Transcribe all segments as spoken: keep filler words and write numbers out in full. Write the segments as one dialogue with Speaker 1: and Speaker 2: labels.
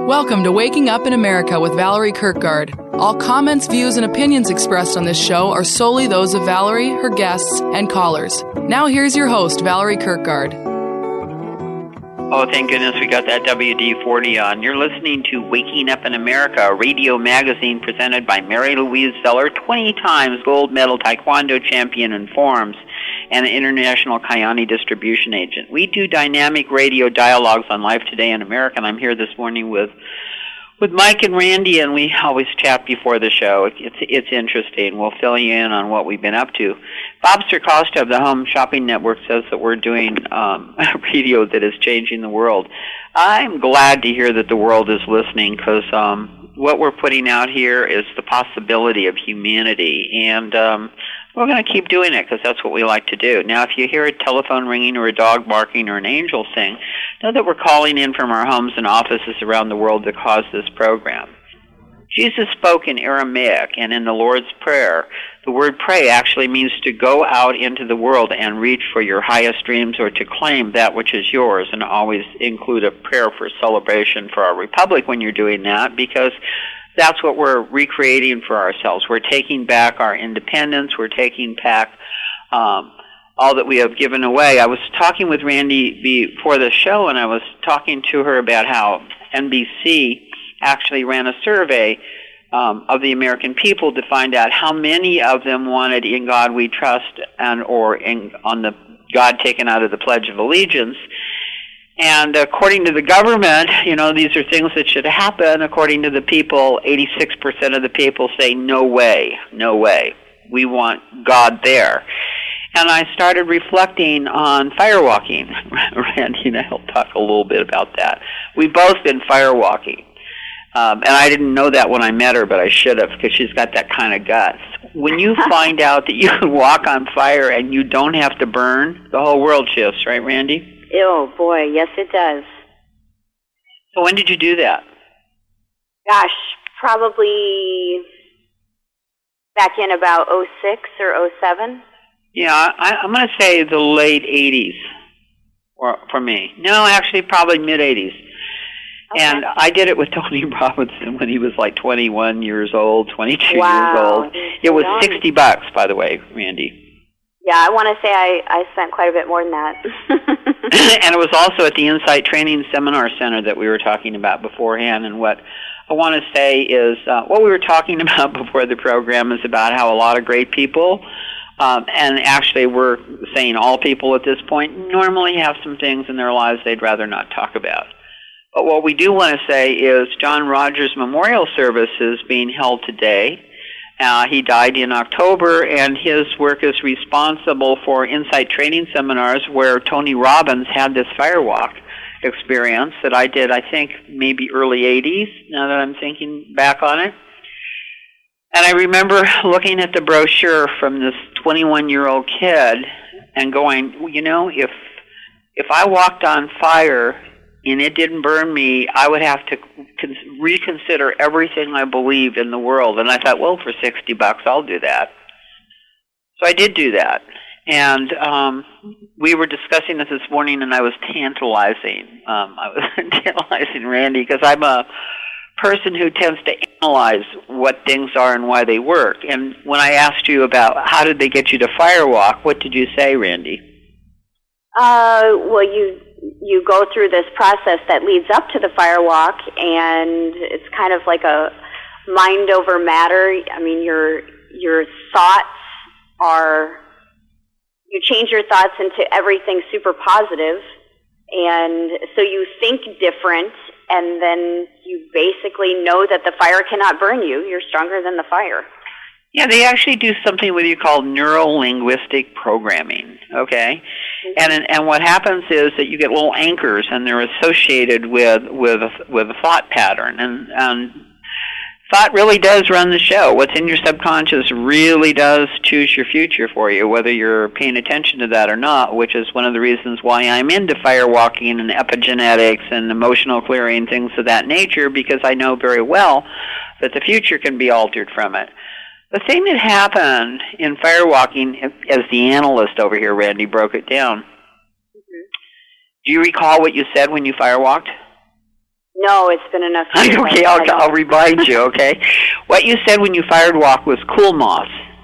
Speaker 1: Welcome to Waking Up in America with Valerie Kirkgard. All comments, views, and opinions expressed on this show are solely those of Valerie, her guests, and callers. Now here's your host, Valerie Kirkgard.
Speaker 2: Oh, thank goodness we got that W D forty on. You're listening to Waking Up in America, a radio magazine presented by Mary Louise Zeller, twenty times gold medal taekwondo champion in forms, and an international Kayani distribution agent. We do dynamic radio dialogues on Life Today in America, and I'm here this morning with with Mike and Randy, and we always chat before the show. It's it's interesting. We'll fill you in on what we've been up to. Bob Circosta of the Home Shopping Network says that we're doing um, a radio that is changing the world. I'm glad to hear that the world is listening, because um, what we're putting out here is the possibility of humanity, and um, we're going to keep doing it because that's what we like to do. Now, if you hear a telephone ringing or a dog barking or an angel sing, know that we're calling in from our homes and offices around the world to cause this program. Jesus spoke in Aramaic, and in the Lord's Prayer, the word pray actually means to go out into the world and reach for your highest dreams or to claim that which is yours, and always include a prayer for celebration for our republic when you're doing that, because that's what we're recreating for ourselves. We're taking back our independence. We're taking back um, all that we have given away. I was talking with Randy before the show, and I was talking to her about how N B C actually ran a survey um, of the American people to find out how many of them wanted "In God We Trust" and or in, on the God taken out of the Pledge of Allegiance. And according to the government, you know, these are things that should happen. According to the people, eighty-six percent of the people say, no way, no way. We want God there. And I started reflecting on firewalking. Randy and I'll talk a little bit about that. We've both been firewalking. Um, and I didn't know that when I met her, but I should have, because she's got that kind of guts. When you find out that you can walk on fire and you don't have to burn, the whole world shifts, right, Randy?
Speaker 3: Oh, boy, yes, it does.
Speaker 2: So when did you do that?
Speaker 3: Gosh, probably back in about oh six or oh seven.
Speaker 2: Yeah, I, I'm going to say the late eighties for, for me. No, actually, probably mid-eighties. Okay. And I did it with Tony Robinson when he was like twenty-one years old, twenty-two
Speaker 3: wow.
Speaker 2: years old. It was sixty bucks, by the way, Randy.
Speaker 3: Yeah, I want to say I, I spent quite a bit more than that.
Speaker 2: And it was also at the Insight Training Seminar Center that we were talking about beforehand. And what I want to say is, uh, what we were talking about before the program is about how a lot of great people, um, and actually we're saying all people at this point, normally have some things in their lives they'd rather not talk about. But what we do want to say is John Rogers Memorial Service is being held today. Uh, he died in October, and his work is responsible for Insight Training Seminars, where Tony Robbins had this firewalk experience that I did, I think, maybe early eighties, now that I'm thinking back on it. And I remember looking at the brochure from this twenty-one-year-old kid and going, you know, if if I walked on fire and it didn't burn me, I would have to con- reconsider everything I believed in the world. And I thought, well, for sixty bucks, I'll do that. So I did do that. And um, we were discussing this this morning, and I was tantalizing. Um, I was tantalizing Randy, because I'm a person who tends to analyze what things are and why they work. And when I asked you about how did they get you to firewalk, what did you say, Randy?
Speaker 3: Uh, well, you... you go through this process that leads up to the firewalk, and it's kind of like a mind over matter. I mean, your your thoughts are, you change your thoughts into everything super positive, and so you think different, and then you basically know that the fire cannot burn you. You're stronger than the fire.
Speaker 2: Yeah, they actually do something with you called neuro-linguistic programming, okay? Mm-hmm. And and what happens is that you get little anchors, and they're associated with with a, with a thought pattern. And, and thought really does run the show. What's in your subconscious really does choose your future for you, whether you're paying attention to that or not, which is one of the reasons why I'm into firewalking and epigenetics and emotional clearing, things of that nature, because I know very well that the future can be altered from it. The thing that happened in firewalking, as the analyst over here, Randy, broke it down, mm-hmm. Do you recall what you said when you firewalked?
Speaker 3: No, it's been enough years.
Speaker 2: Okay, I'll, I'll remind you, okay? What you said when you fired walk was cool moss.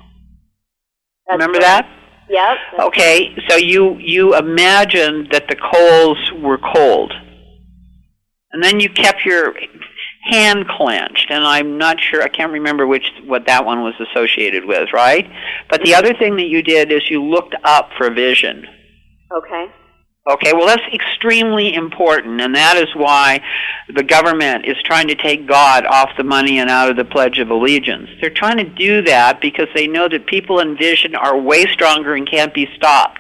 Speaker 3: That's
Speaker 2: Remember
Speaker 3: right.
Speaker 2: that?
Speaker 3: Yep.
Speaker 2: Okay, so you, you imagined that the coals were cold. And then you kept your hand clenched, and I'm not sure, I can't remember which what that one was associated with, right? But the other thing that you did is you looked up for vision.
Speaker 3: Okay.
Speaker 2: Okay, well, that's extremely important, and that is why the government is trying to take God off the money and out of the Pledge of Allegiance. They're trying to do that because they know that people in vision are way stronger and can't be stopped.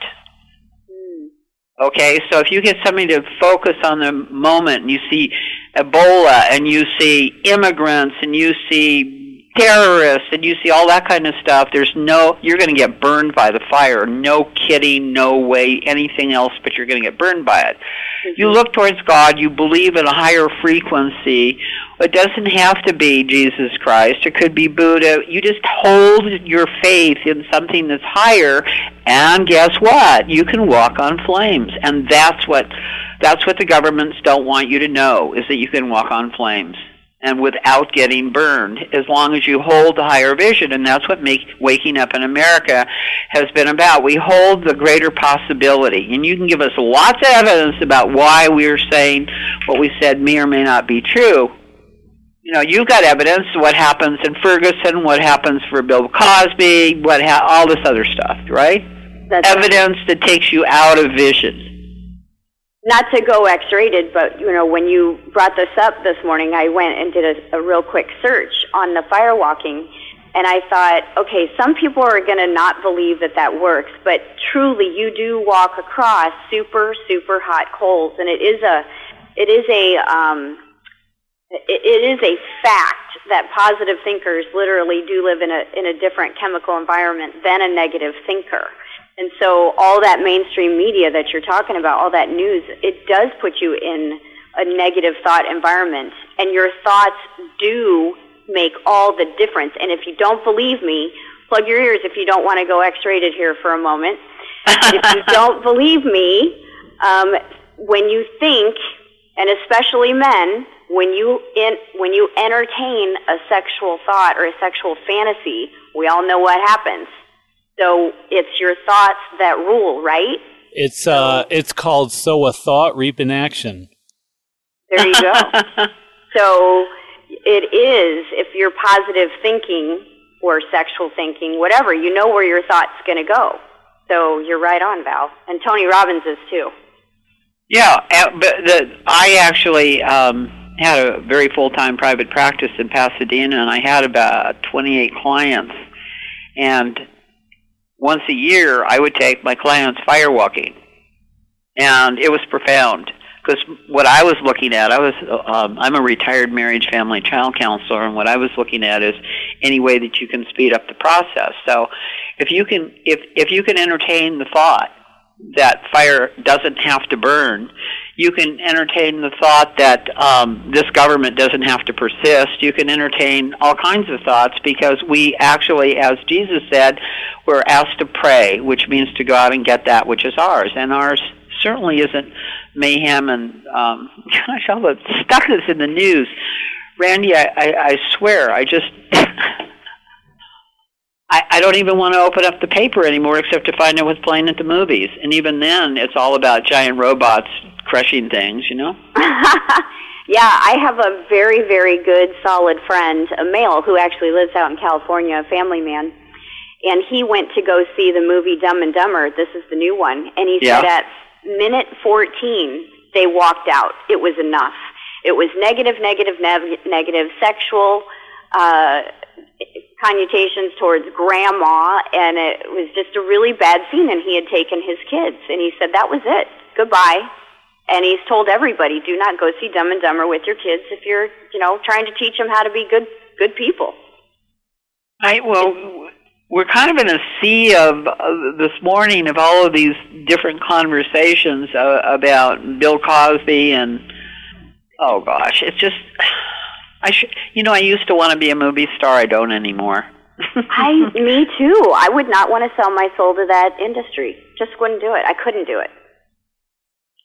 Speaker 2: Mm. Okay, so if you get somebody to focus on the moment, and you see Ebola, and you see immigrants, and you see terrorists, and you see all that kind of stuff, there's no, you're going to get burned by the fire. No kidding, no way, anything else, but you're going to get burned by it. Mm-hmm. You look towards God, you believe in a higher frequency. It doesn't have to be Jesus Christ. It could be Buddha. You just hold your faith in something that's higher, and guess what? You can walk on flames. And that's what, that's what the governments don't want you to know, is that you can walk on flames. And without getting burned, as long as you hold the higher vision. And that's what make, Waking Up in America has been about. We hold the greater possibility. And you can give us lots of evidence about why we're saying what we said may or may not be true. You know, you've got evidence of what happens in Ferguson, what happens for Bill Cosby, what ha- all this other stuff, right? That's evidence right. That takes you out of vision.
Speaker 3: Not to go X-rated, but, you know, when you brought this up this morning, I went and did a, a real quick search on the firewalking, and I thought, okay, some people are going to not believe that that works, but truly you do walk across super, super hot coals, and it is a, it is a, um, it, it is a fact that positive thinkers literally do live in a, in a different chemical environment than a negative thinker. And so all that mainstream media that you're talking about, all that news, it does put you in a negative thought environment. And your thoughts do make all the difference. And if you don't believe me, plug your ears if you don't want to go X-rated here for a moment. And if you don't believe me, um, when you think, and especially men, when you in, when you entertain a sexual thought or a sexual fantasy, we all know what happens. So it's your thoughts that rule, right?
Speaker 4: It's uh, it's called sow a thought, reap an action.
Speaker 3: There you go. So it is, if you're positive thinking or sexual thinking, whatever, you know where your thought's going to go. So you're right on, Val. And Tony Robbins is too.
Speaker 2: Yeah, but the, I actually um, had a very full-time private practice in Pasadena, and I had about twenty-eight clients. And once a year, I would take my clients firewalking, and it was profound because what I was looking at, I was um, I'm a retired marriage, family, child counselor, and what I was looking at is any way that you can speed up the process. So, if you can, if if you can entertain the thought that fire doesn't have to burn, you can entertain the thought that um, this government doesn't have to persist. You can entertain all kinds of thoughts because we actually, as Jesus said, we're asked to pray, which means to go out and get that which is ours. And ours certainly isn't mayhem and, um, gosh, all the stuff that's in the news. Randy, I, I, I swear, I just... I, I don't even want to open up the paper anymore except to find out what's playing at the movies. And even then, it's all about giant robots crushing things, you know?
Speaker 3: Yeah, I have a very, very good, solid friend, a male, who actually lives out in California, a family man. And he went to go see the movie Dumb and Dumber. This is the new one. And he yeah. said at minute fourteen, they walked out. It was enough. It was negative, negative, ne- negative, sexual... Uh, connotations towards grandma, and it was just a really bad scene, and he had taken his kids, and he said, that was it, goodbye. And he's told everybody, do not go see Dumb and Dumber with your kids if you're, you know, trying to teach them how to be good good people.
Speaker 2: I, well, we're kind of in a sea of, uh, this morning, of all of these different conversations uh, about Bill Cosby, and, oh gosh, it's just... I should, you know, I used to want to be a movie star. I don't anymore.
Speaker 3: I, me too. I would not want to sell my soul to that industry. Just wouldn't do it. I couldn't do it.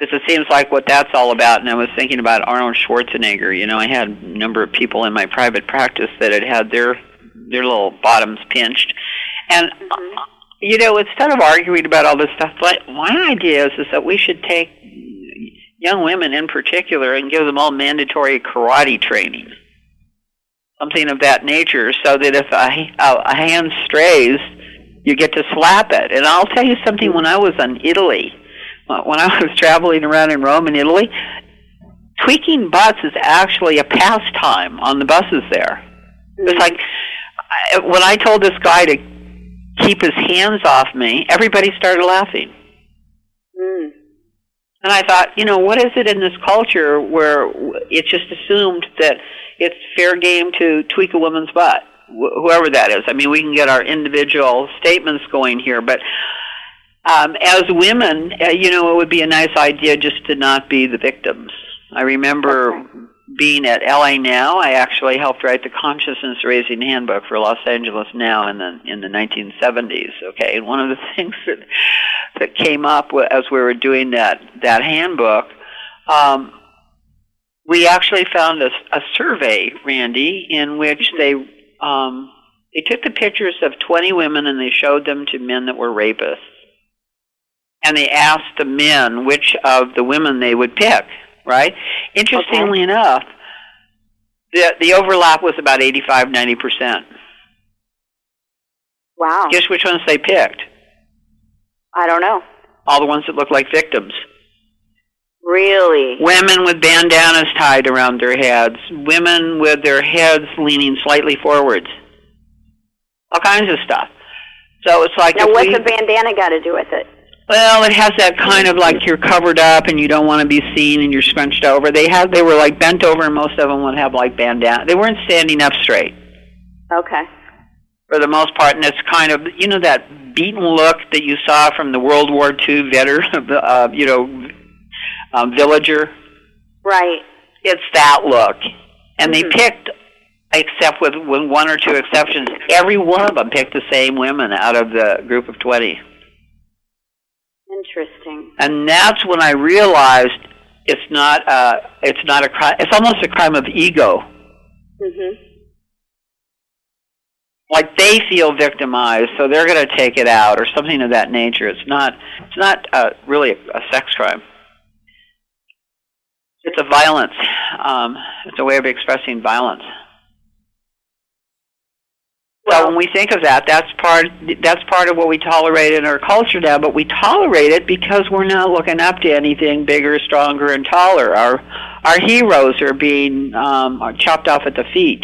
Speaker 2: Because it seems like what that's all about. And I was thinking about Arnold Schwarzenegger. You know, I had a number of people in my private practice that had had their their little bottoms pinched. And, mm-hmm. you know, instead of arguing about all this stuff, but my idea is, is that we should take young women in particular and give them all mandatory karate training. Something of that nature, so that if a, a, a hand strays, you get to slap it. And I'll tell you something, when I was in Italy, when I was traveling around in Rome and Italy, tweaking butts is actually a pastime on the buses there. Mm-hmm. It's like, when I told this guy to keep his hands off me, everybody started laughing.
Speaker 3: Mm.
Speaker 2: And I thought, you know, what is it in this culture where it's just assumed that it's fair game to tweak a woman's butt, wh- whoever that is? I mean, we can get our individual statements going here, but um, as women, uh, you know, it would be a nice idea just to not be the victims. I remember okay. being at L A Now. I actually helped write the Consciousness Raising Handbook for Los Angeles Now in the in the nineteen seventies. Okay, and one of the things that that came up as we were doing that that handbook, um, we actually found a, a survey, Randy, in which they um, they took the pictures of twenty women and they showed them to men that were rapists, and they asked the men which of the women they would pick. Right? Interestingly
Speaker 3: okay.
Speaker 2: enough, the the overlap was about eighty-five, ninety percent.
Speaker 3: Wow.
Speaker 2: Guess which ones they picked?
Speaker 3: I don't know.
Speaker 2: All the ones that look like victims.
Speaker 3: Really?
Speaker 2: Women with bandanas tied around their heads. Women with their heads leaning slightly forwards. All kinds of stuff. So it's like...
Speaker 3: Now, what's
Speaker 2: we,
Speaker 3: a bandana got to do with it?
Speaker 2: Well, it has that kind of like you're covered up and you don't want to be seen and you're scrunched over. They had, they were like bent over, and most of them would have like bandana. They weren't standing up straight.
Speaker 3: Okay.
Speaker 2: For the most part, and it's kind of, you know, that beaten look that you saw from the World War Two veteran, uh, you know, um, villager.
Speaker 3: Right.
Speaker 2: It's that look. And
Speaker 3: mm-hmm.
Speaker 2: they picked, except with, with one or two exceptions, every one of them picked the same women out of the group of twenty.
Speaker 3: Interesting.
Speaker 2: And that's when I realized it's not uh it's not a crime. It's almost a crime of ego.
Speaker 3: Mhm.
Speaker 2: Like they feel victimized, so they're going to take it out, or something of that nature. It's not. It's not uh, really a, a sex crime. It's a violence. Um, it's a way of expressing violence. So when we think of that, that's part that's part of what we tolerate in our culture now, but we tolerate it because we're not looking up to anything bigger, stronger, and taller. Our our heroes are being um, are chopped off at the feet.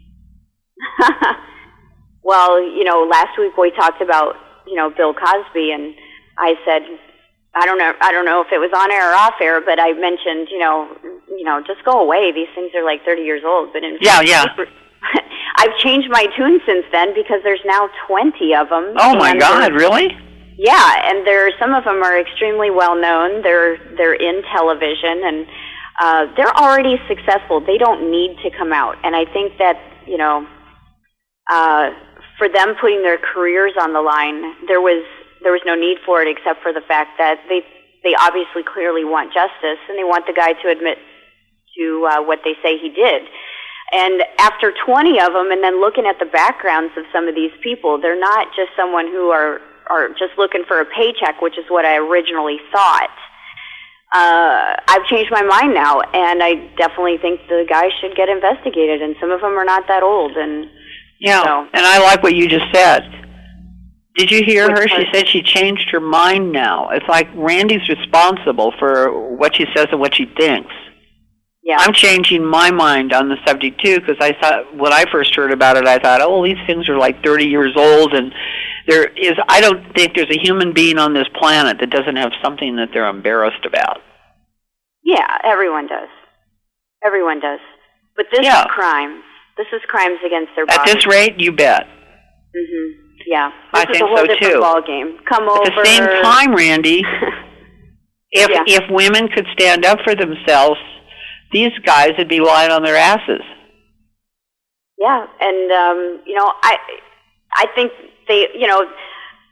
Speaker 3: Well, you know, last week we talked about, you know, Bill Cosby, and I said, I don't know, I don't know if it was on air or off air, but I mentioned, you know, you know, just go away. These things are like thirty years old. But in
Speaker 2: yeah, yeah.
Speaker 3: I've changed my tune since then because there's now twenty of them.
Speaker 2: Oh my God! Really?
Speaker 3: Yeah, and there some of them are extremely well known. They're they're in television, and uh, they're already successful. They don't need to come out. And I think that, you know, uh, for them putting their careers on the line, there was there was no need for it, except for the fact that they they obviously clearly want justice, and they want the guy to admit to uh, what they say he did. And after twenty of them, and then looking at the backgrounds of some of these people, they're not just someone who are, are just looking for a paycheck, which is what I originally thought. Uh, I've changed my mind now, and I definitely think the guy should get investigated, and some of them are not that old. And
Speaker 2: yeah,
Speaker 3: so.
Speaker 2: And I like what you just said. Did you hear
Speaker 3: Which
Speaker 2: her?
Speaker 3: part?
Speaker 2: She said she changed her mind now. It's like Randy's responsible for what she says and what she thinks.
Speaker 3: Yeah.
Speaker 2: I'm changing my mind on the subject too, because I thought when I first heard about it, I thought, oh, well, these things are like thirty years old, and there is. I don't think there's a human being on this planet that doesn't have something that they're embarrassed about.
Speaker 3: Yeah, everyone does. Everyone does. But this
Speaker 2: yeah.
Speaker 3: is crimes. This is crimes against their bodies.
Speaker 2: At this rate, you bet.
Speaker 3: Mhm. Yeah.
Speaker 2: I
Speaker 3: This is
Speaker 2: think
Speaker 3: a whole
Speaker 2: so
Speaker 3: different
Speaker 2: too.
Speaker 3: ball game. Come
Speaker 2: At
Speaker 3: over.
Speaker 2: the same time, Randy, if
Speaker 3: Yeah.
Speaker 2: if women could stand up for themselves, these guys would be lying on their asses.
Speaker 3: Yeah, and um, you know, I I think they, you know,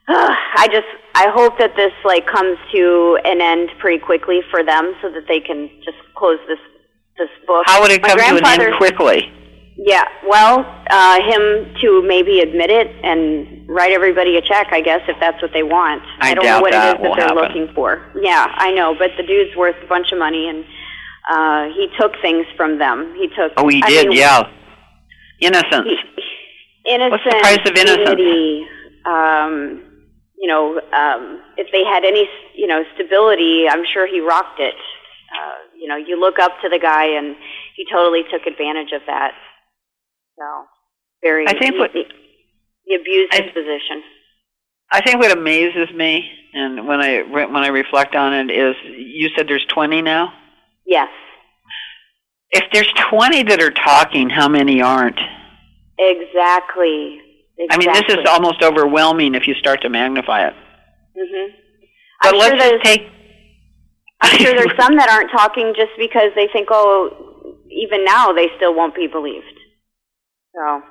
Speaker 3: I just, I hope that this, like, comes to an end pretty quickly for them so that they can just close this this book.
Speaker 2: How would it come to an end quickly?
Speaker 3: Yeah, well, uh, him to maybe admit it and write everybody a check, I guess, if that's what they want.
Speaker 2: I,
Speaker 3: I don't
Speaker 2: doubt
Speaker 3: know what
Speaker 2: that
Speaker 3: it is that
Speaker 2: will
Speaker 3: they're
Speaker 2: happen.
Speaker 3: looking for. Yeah, I know, but the dude's worth a bunch of money, and uh, he took things from them. He took.
Speaker 2: Oh, he
Speaker 3: I
Speaker 2: did,
Speaker 3: mean,
Speaker 2: yeah. Innocence.
Speaker 3: He, innocence.
Speaker 2: What's the price of innocence?
Speaker 3: Dignity, um, you know, um, if they had any, you know, stability, I'm sure he rocked it. Uh, you know, you look up to the guy, and he totally took advantage of that. So, very.
Speaker 2: I think
Speaker 3: he,
Speaker 2: what,
Speaker 3: he, he abused
Speaker 2: I,
Speaker 3: his position.
Speaker 2: I think what amazes me, and when I when I reflect on it, is you said there's twenty now.
Speaker 3: Yes.
Speaker 2: If there's twenty that are talking, how many aren't?
Speaker 3: Exactly. exactly.
Speaker 2: I mean, this is almost overwhelming if you start to magnify it.
Speaker 3: Mm-hmm.
Speaker 2: But
Speaker 3: I'm
Speaker 2: let's
Speaker 3: sure
Speaker 2: just take.
Speaker 3: I'm sure there's some that aren't talking just because they think, oh, even now they still won't be believed. So,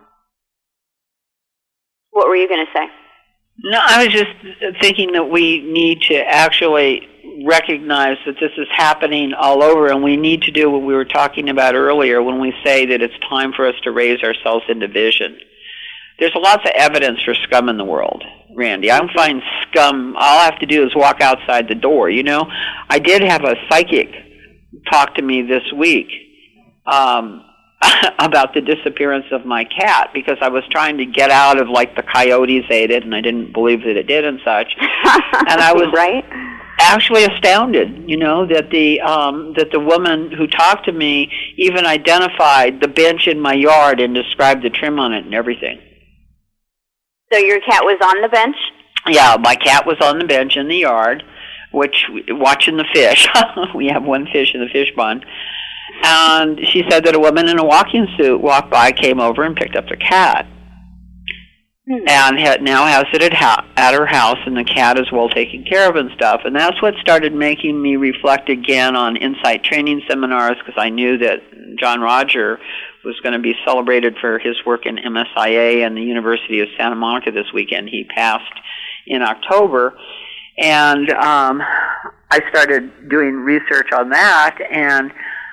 Speaker 3: what were you going to say?
Speaker 2: No, I was just thinking that we need to actually recognize that this is happening all over, and we need to do what we were talking about earlier when we say that it's time for us to raise ourselves into vision. There's lots of evidence for scum in the world, Randy. I don't find scum, all I have to do is walk outside the door, you know? I did have a psychic talk to me this week um, about the disappearance of my cat, because I was trying to get out of, like, the coyotes ate it, and I didn't believe that it did and such. And I was
Speaker 3: right?
Speaker 2: actually astounded, you know, that the um, that the woman who talked to me even identified the bench in my yard and described the trim on it and everything.
Speaker 3: So your cat was on the bench?
Speaker 2: Yeah, my cat was on the bench in the yard, which watching the fish. We have one fish in the fish pond. And she said that a woman in a walking suit walked by, came over, and picked up the cat. Hmm. And had, now has it at, ha- at her house, and the cat is well taken care of and stuff. And that's what started making me reflect again on insight training seminars, because I knew that John Roger was going to be celebrated for his work in M S I A and the University of Santa Monica this weekend. He passed in October. And um, I started doing research on that, and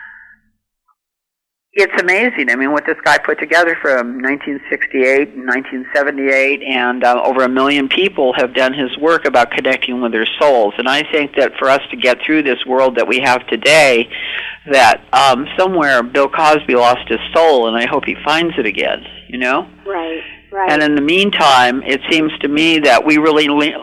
Speaker 2: it's amazing. I mean, what this guy put together from nineteen sixty-eight and nineteen seventy-eight, and uh, over a million people have done his work about connecting with their souls. And I think that for us to get through this world that we have today, that um, somewhere Bill Cosby lost his soul, and I hope he finds it again, you know?
Speaker 3: Right, right.
Speaker 2: And in the meantime, it seems to me that we really... Le-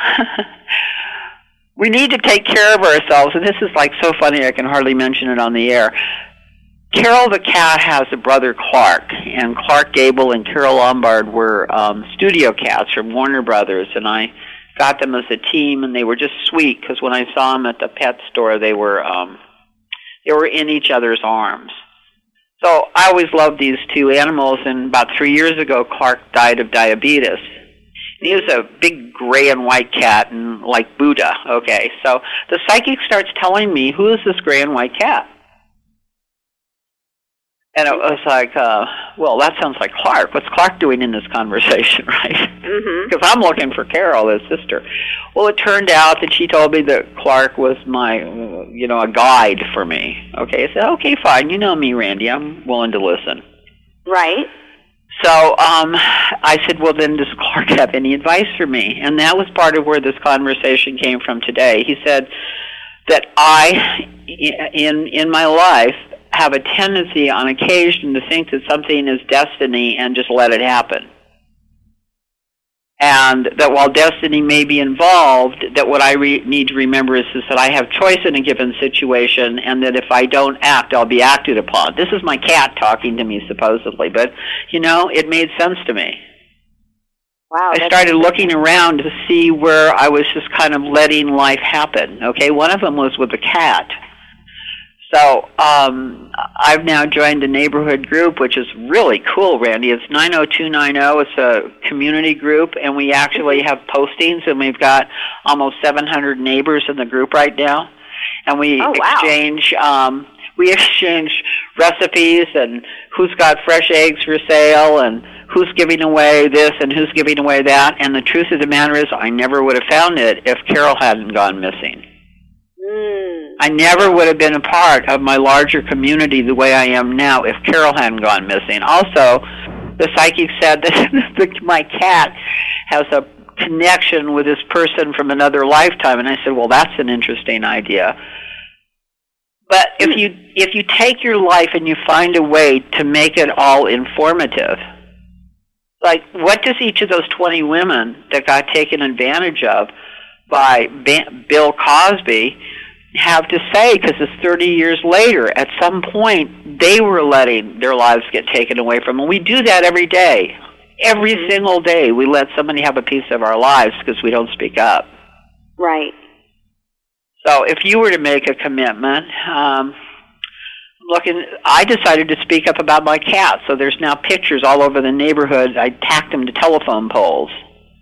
Speaker 2: we need to take care of ourselves, and this is like so funny I can hardly mention it on the air. Carol the cat has a brother, Clark, and Clark Gable and Carol Lombard were um, studio cats from Warner Brothers, and I got them as a team, and they were just sweet, because when I saw them at the pet store, they were um, they were in each other's arms. So I always loved these two animals, and about three years ago, Clark died of diabetes. He was a big gray and white cat, and like Buddha. Okay, so the psychic starts telling me, who is this gray and white cat? And it was like, uh, well, that sounds like Clark. What's Clark doing in this conversation, right?
Speaker 3: Mm-hmm.
Speaker 2: Because I'm looking for Carol, his sister. Well, it turned out that she told me that Clark was my, uh, you know, a guide for me. Okay, I said, okay, fine. You know me, Randy. I'm willing to listen.
Speaker 3: Right.
Speaker 2: So um, I said, well, then does Clark have any advice for me? And that was part of where this conversation came from today. He said that I, in in my life, have a tendency on occasion to think that something is destiny and just let it happen. And that while destiny may be involved, that what I re- need to remember is, is that I have choice in a given situation, and that if I don't act, I'll be acted upon. This is my cat talking to me, supposedly, but, you know, it made sense to me.
Speaker 3: Wow.
Speaker 2: I started looking around to see where I was just kind of letting life happen. Okay, one of them was with a cat. So um, I've now joined a neighborhood group, which is really cool, Randy. It's nine oh two nine oh. It's a community group, and we actually have postings, and we've got almost seven hundred neighbors in the group right now. And we
Speaker 3: oh, wow.
Speaker 2: exchange um, we exchange recipes and who's got fresh eggs for sale and who's giving away this and who's giving away that. And the truth of the matter is, I never would have found it if Carol hadn't gone missing.
Speaker 3: Mm.
Speaker 2: I never would have been a part of my larger community the way I am now if Carol hadn't gone missing. Also, the psychic said that my cat has a connection with this person from another lifetime, and I said, well, that's an interesting idea. But if you if you take your life and you find a way to make it all informative, like what does each of those twenty women that got taken advantage of by Bill Cosby have to say? Because it's thirty years later. At some point, they were letting their lives get taken away from them. We do that every day. Every single day we let somebody have a piece of our lives because we don't speak up.
Speaker 3: Right.
Speaker 2: So if you were to make a commitment, um, looking, I decided to speak up about my cat. So there's now pictures all over the neighborhood. I tacked them to telephone poles.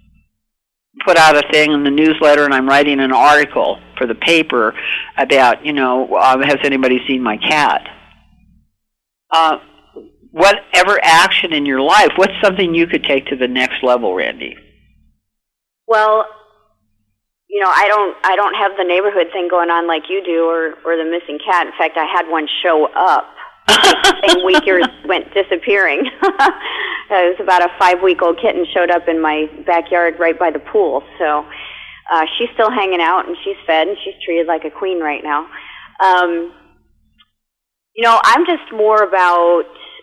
Speaker 2: Put out a thing in the newsletter, and I'm writing an article for the paper about, you know, uh, has anybody seen my cat? Uh, whatever action in your life, what's something you could take to the next level, Randy?
Speaker 3: Well, you know, I don't I don't have the neighborhood thing going on like you do, or, or the missing cat. In fact, I had one show up the same week yours went disappearing. It was about a five-week-old kitten showed up in my backyard right by the pool. So uh, she's still hanging out, and she's fed, and she's treated like a queen right now. Um, you know, I'm just more about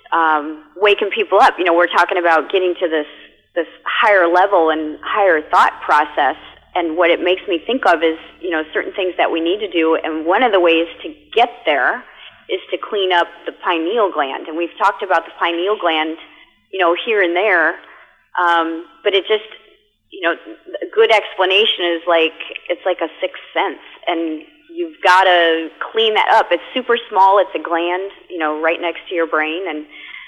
Speaker 3: um, waking people up. You know, we're talking about getting to this this higher level and higher thought process. And what it makes me think of is, you know, certain things that we need to do. And one of the ways to get there is to clean up the pineal gland. And we've talked about the pineal gland, you know, here and there. Um, but it just, you know, a good explanation is like, it's like a sixth sense. And you've got to clean that up. It's super small. It's a gland, you know, right next to your brain. And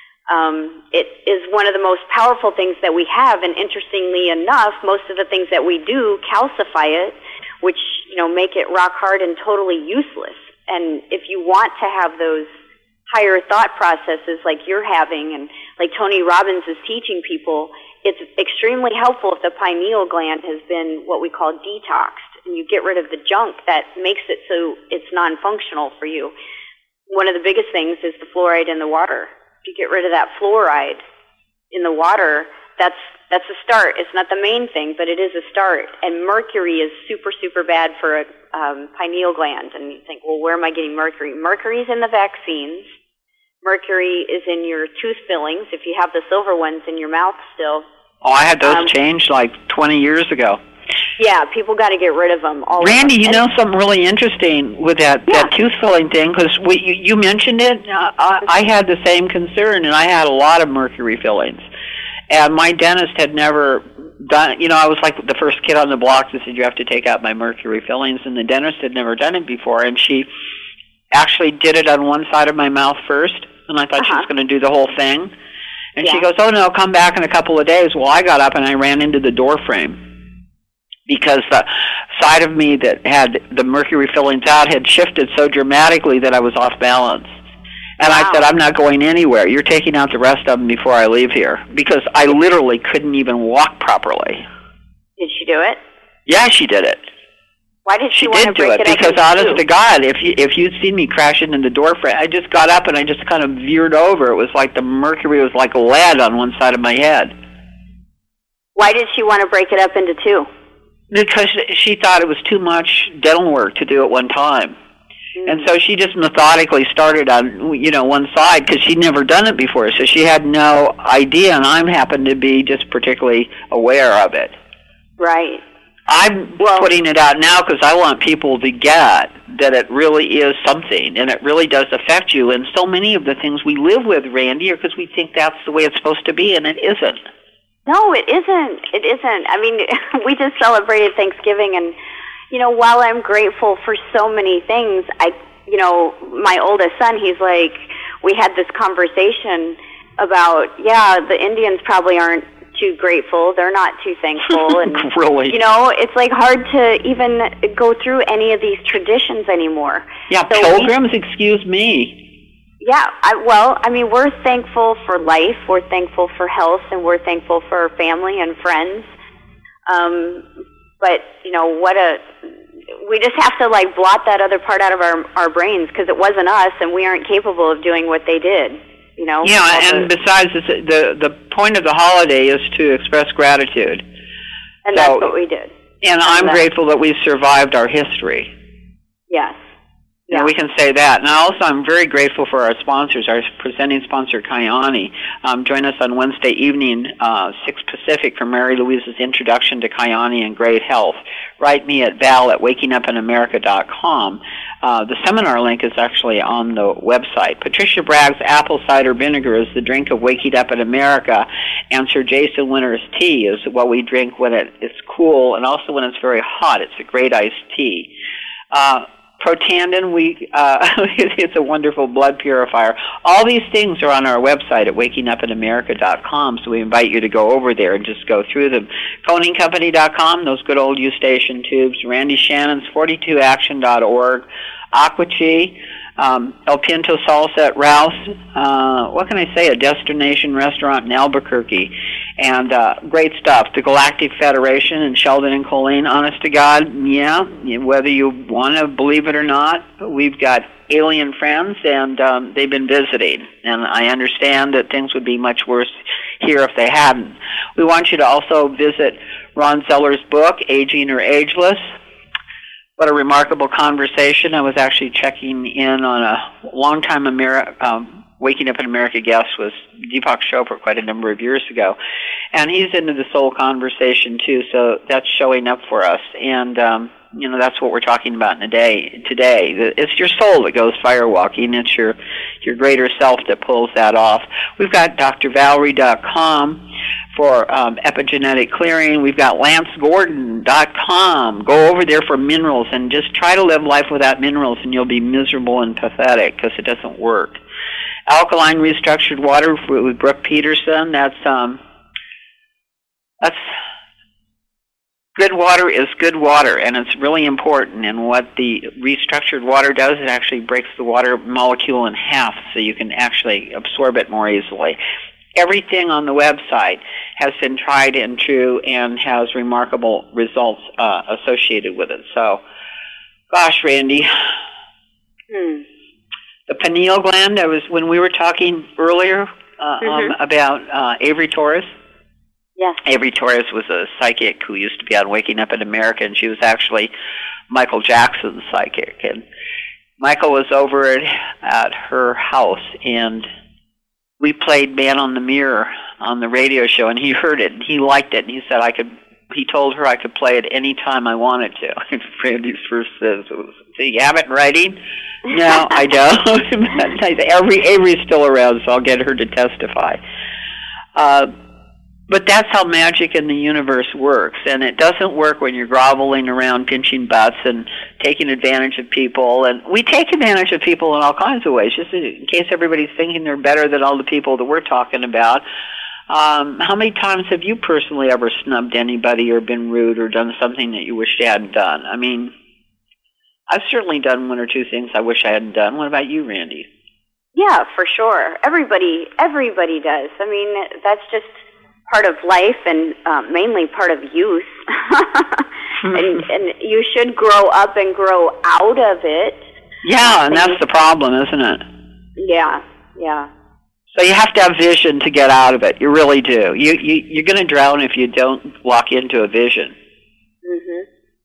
Speaker 3: Um, it is one of the most powerful things that we have, and interestingly enough, most of the things that we do calcify it, which, you know, make it rock hard and totally useless. And if you want to have those higher thought processes like you're having, and like Tony Robbins is teaching people, it's extremely helpful if the pineal gland has been what we call detoxed, and you get rid of the junk that makes it so it's non-functional for you. One of the biggest things is the fluoride in the water. You get rid of that fluoride in the water, that's that's a start. It's not the main thing, but it is a start. And mercury is super, super bad for a um, pineal gland. And you think, well, where am I getting mercury? Mercury is in the vaccines. Mercury is in your tooth fillings, if you have the silver ones in your mouth still.
Speaker 2: Oh, I had those
Speaker 3: um,
Speaker 2: changed like twenty years ago.
Speaker 3: Yeah, people got to get rid of them. All
Speaker 2: Randy,
Speaker 3: of them.
Speaker 2: you know something really interesting with that,
Speaker 3: Yeah.
Speaker 2: that tooth filling thing, because you, you mentioned it. Uh, I, I had the same concern, and I had a lot of mercury fillings. And my dentist had never done, you know, I was like the first kid on the block that said, you have to take out my mercury fillings, and the dentist had never done it before, and she actually did it on one side of my mouth first, and I thought
Speaker 3: Uh-huh.
Speaker 2: she was going to do the whole thing. And
Speaker 3: Yeah.
Speaker 2: she goes, oh, no, come back in a couple of days. Well, I got up, and I ran into the door frame, because the side of me that had the mercury fillings out had shifted so dramatically that I was off balance. And
Speaker 3: Wow.
Speaker 2: I said, I'm not going anywhere. You're taking out the rest of them before I leave here. Because I literally couldn't even walk properly.
Speaker 3: Did she do it?
Speaker 2: Yeah, she did it.
Speaker 3: Why did she,
Speaker 2: She
Speaker 3: want to
Speaker 2: did do
Speaker 3: break
Speaker 2: it,
Speaker 3: it up
Speaker 2: because
Speaker 3: into
Speaker 2: honest
Speaker 3: two?
Speaker 2: to God, if you if you'd seen me crash into the door frame, I just got up and I just kind of veered over. It was like the mercury was like lead on one side of my head.
Speaker 3: Why did she want to break it up into two?
Speaker 2: Because she thought it was too much dental work to do at one time. Mm-hmm. And so she just methodically started on, you know, one side, because she'd never done it before. So she had no idea, and I happened to be just particularly aware of it.
Speaker 3: Right.
Speaker 2: I'm
Speaker 3: Well,
Speaker 2: putting it out now because I want people to get that it really is something, and it really does affect you. And so many of the things we live with, Randy, are because we think that's the way it's supposed to be, and it isn't.
Speaker 3: No, it isn't. It isn't. I mean, we just celebrated Thanksgiving, and, you know, while I'm grateful for so many things, I, you know, my oldest son, he's like, we had this conversation about, yeah, the Indians probably aren't too grateful. They're not too thankful. And,
Speaker 2: really?
Speaker 3: you know, it's like hard to even go through any of these traditions anymore.
Speaker 2: Yeah,
Speaker 3: so
Speaker 2: pilgrims, we, excuse me.
Speaker 3: Yeah, I, well, I mean, we're thankful for life, we're thankful for health, and we're thankful for our family and friends. Um, but, you know, what a... We just have to, like, blot that other part out of our, our brains, because it wasn't us, and we aren't capable of doing what they did, you know?
Speaker 2: Yeah, and the, besides, the, the point of the holiday is to express gratitude.
Speaker 3: And
Speaker 2: so,
Speaker 3: that's what we did.
Speaker 2: And I'm that. grateful that we've survived our history.
Speaker 3: Yes.
Speaker 2: Yeah, we can say that. And also, I'm very grateful for our sponsors, our presenting sponsor, Kyani. Um, join us on Wednesday evening, uh, six Pacific, for Mary Louise's introduction to Kyani and great health. Write me at val at waking up in america dot com. Uh, the seminar link is actually on the website. Patricia Bragg's apple cider vinegar is the drink of Waking Up in America, and Sir Jason Winter's tea is what we drink when it, it's cool, and also when it's very hot. It's a great iced tea. Uh, Protandim, we, uh, it's a wonderful blood purifier. All these things are on our website at waking up in america dot com, so we invite you to go over there and just go through them. Coning company dot com, those good old U-Station tubes. Randy Shannon's forty-two action dot org. Aqua-Chi, um, El Pinto Salsa at Rouse. Uh, what can I say? A destination restaurant in Albuquerque. And uh, great stuff. The Galactic Federation and Sheldon and Colleen, honest to God, yeah, whether you want to believe it or not, we've got alien friends, and um, they've been visiting. And I understand that things would be much worse here if they hadn't. We want you to also visit Ron Zeller's book, Aging or Ageless. What a remarkable conversation. I was actually checking in on a long-time Ameri- um, Waking Up in America guest was Deepak Chopra quite a number of years ago. And he's into the soul conversation, too, so that's showing up for us. And, um, you know, that's what we're talking about today. Today, it's your soul that goes firewalking. It's your, your greater self that pulls that off. We've got D R Valerie dot com for um, epigenetic clearing. We've got Lance Gordon dot com. Go over there for minerals and just try to live life without minerals, and you'll be miserable and pathetic because it doesn't work. Alkaline Restructured Water with Brooke Peterson. That's um, that's good water is good water, and it's really important. And what the restructured water does, it actually breaks the water molecule in half, so you can actually absorb it more easily. Everything on the website has been tried and true and has remarkable results uh, associated with it. So, gosh, Randy.
Speaker 3: Hmm.
Speaker 2: The pineal gland, I was when we were talking earlier uh,
Speaker 3: mm-hmm.
Speaker 2: um, about uh, Avery Torres.
Speaker 3: Yes.
Speaker 2: Avery Torres was a psychic who used to be on Waking Up in America, and she was actually Michael Jackson's psychic. And Michael was over at, at her house, and we played Man on the Mirror on the radio show, and he heard it, and he liked it, and he said I could. He told her I could play it any time I wanted to. And Randy's first says, "Do you have it in writing?" No, I don't. Avery, Avery's still around, so I'll get her to testify. Uh, but that's how magic in the universe works, and it doesn't work when you're groveling around, pinching butts, and taking advantage of people. And we take advantage of people in all kinds of ways, just in case everybody's thinking they're better than all the people that we're talking about. Um, how many times have you personally ever snubbed anybody or been rude or done something that you wished you hadn't done? I mean, I've certainly done one or two things I wish I hadn't done. What about you, Randy?
Speaker 3: Yeah, for sure. Everybody, everybody does. I mean, that's just part of life and um, mainly part of youth. and, and you should grow up and grow out of it.
Speaker 2: Yeah, and that's the problem, isn't it?
Speaker 3: Yeah, yeah.
Speaker 2: So you have to have vision to get out of it. You really do. You, you, you're going to drown if you don't lock into a vision.
Speaker 3: Mm-hmm.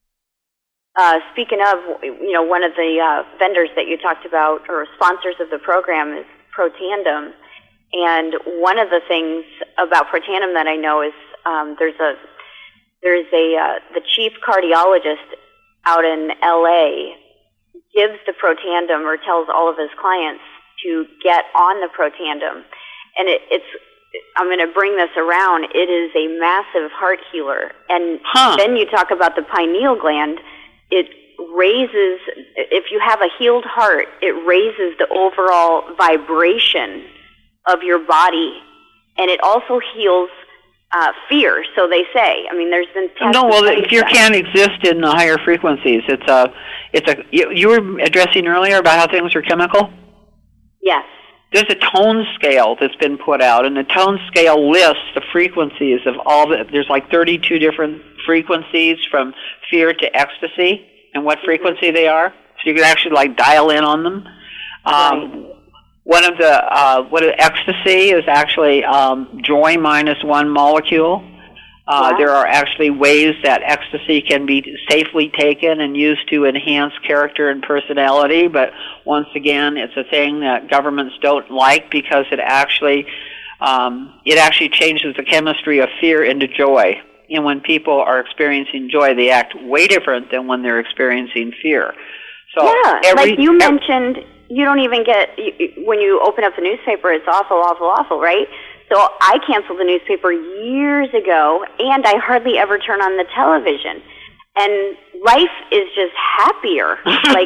Speaker 3: Uh, speaking of, you know, one of the uh, vendors that you talked about, or sponsors of the program, is Protandim. And one of the things about Protandim that I know is um, there's a there's a uh, the chief cardiologist out in L A gives the Protandim, or tells all of his clients to get on the Protandim. And it, it's, I'm going to bring this around, it is a massive heart healer. And
Speaker 2: huh.
Speaker 3: then you talk about the pineal gland, it raises, if you have a healed heart, it raises the overall vibration of your body. And it also heals uh, fear, so they say. I mean, there's been tests.
Speaker 2: No, well, fear can't exist in the higher frequencies. It's a, it's a, you, you were addressing earlier about how things are chemical?
Speaker 3: Yes.
Speaker 2: there's a tone scale that's been put out, and the tone scale lists the frequencies of all the, there's like thirty-two different frequencies from fear to ecstasy and what frequency they are. So you can actually like dial in on them. Um,
Speaker 3: Right.
Speaker 2: One of the, uh, what is ecstasy is actually um, joy minus one molecule. Uh,
Speaker 3: Wow.
Speaker 2: There are actually ways that ecstasy can be safely taken and used to enhance character and personality, but once again, it's a thing that governments don't like because it actually um, it actually changes the chemistry of fear into joy. And when people are experiencing joy, they act way different than when they're experiencing fear. So
Speaker 3: Yeah,
Speaker 2: every,
Speaker 3: like you
Speaker 2: ev-
Speaker 3: mentioned, you don't even get, you, when you open up the newspaper, it's awful, awful, awful, right? So I canceled the newspaper years ago, and I hardly ever turn on the television. And life is just happier. Like,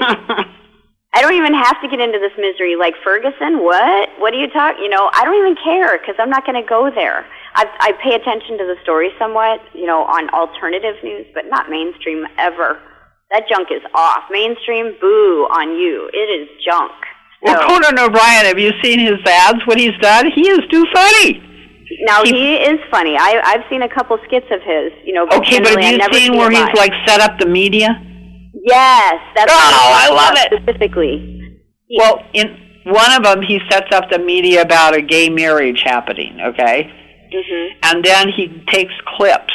Speaker 3: I don't even have to get into this misery. Like, Ferguson, what? What are you talking? You know, I don't even care because I'm not going to go there. I, I pay attention to the story somewhat, you know, on alternative news, but not mainstream ever. That junk is off. Mainstream, boo on you. It is junk.
Speaker 2: Well,
Speaker 3: So,
Speaker 2: Conan O'Brien, have you seen his ads, what he's done? He is too funny.
Speaker 3: now,
Speaker 2: he-
Speaker 3: he is funny. I, I've seen a couple skits of his, you know.
Speaker 2: Okay, but
Speaker 3: generally I
Speaker 2: have you
Speaker 3: never
Speaker 2: seen
Speaker 3: see
Speaker 2: where
Speaker 3: it
Speaker 2: he's
Speaker 3: live.
Speaker 2: like set up the media?
Speaker 3: Yes, that's
Speaker 2: Oh,
Speaker 3: what I'm
Speaker 2: I
Speaker 3: talking
Speaker 2: love
Speaker 3: about
Speaker 2: it.
Speaker 3: specifically. He-
Speaker 2: Well, in one of them, he sets up the media about a gay marriage happening, okay?
Speaker 3: Mhm.
Speaker 2: And then he takes clips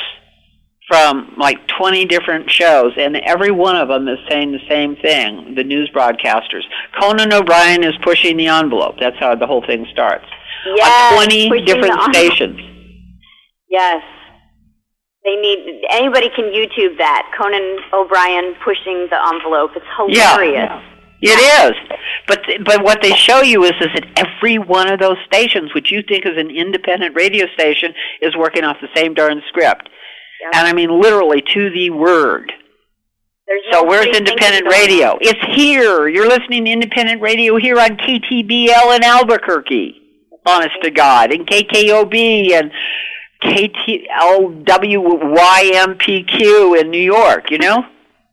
Speaker 2: from like twenty different shows, and every one of them is saying the same thing, the news broadcasters. Conan O'Brien is pushing the envelope. That's how the whole thing starts.
Speaker 3: Yes,
Speaker 2: On twenty
Speaker 3: pushing
Speaker 2: different
Speaker 3: the envelope.
Speaker 2: stations.
Speaker 3: Yes. They need, anybody can YouTube that. Conan O'Brien pushing the envelope. It's hilarious.
Speaker 2: It is. But but what they show you is, is that every one of those stations, which you think is an independent radio station, is working off the same darn script.
Speaker 3: Yeah.
Speaker 2: And I mean literally to the word.
Speaker 3: There's
Speaker 2: So
Speaker 3: no
Speaker 2: where's
Speaker 3: free thinking
Speaker 2: independent
Speaker 3: going
Speaker 2: radio?
Speaker 3: on.
Speaker 2: It's here. You're listening to independent radio here on K T B L in Albuquerque, honest to God, and K K O B and K T L W Y M P Q in New York, you know?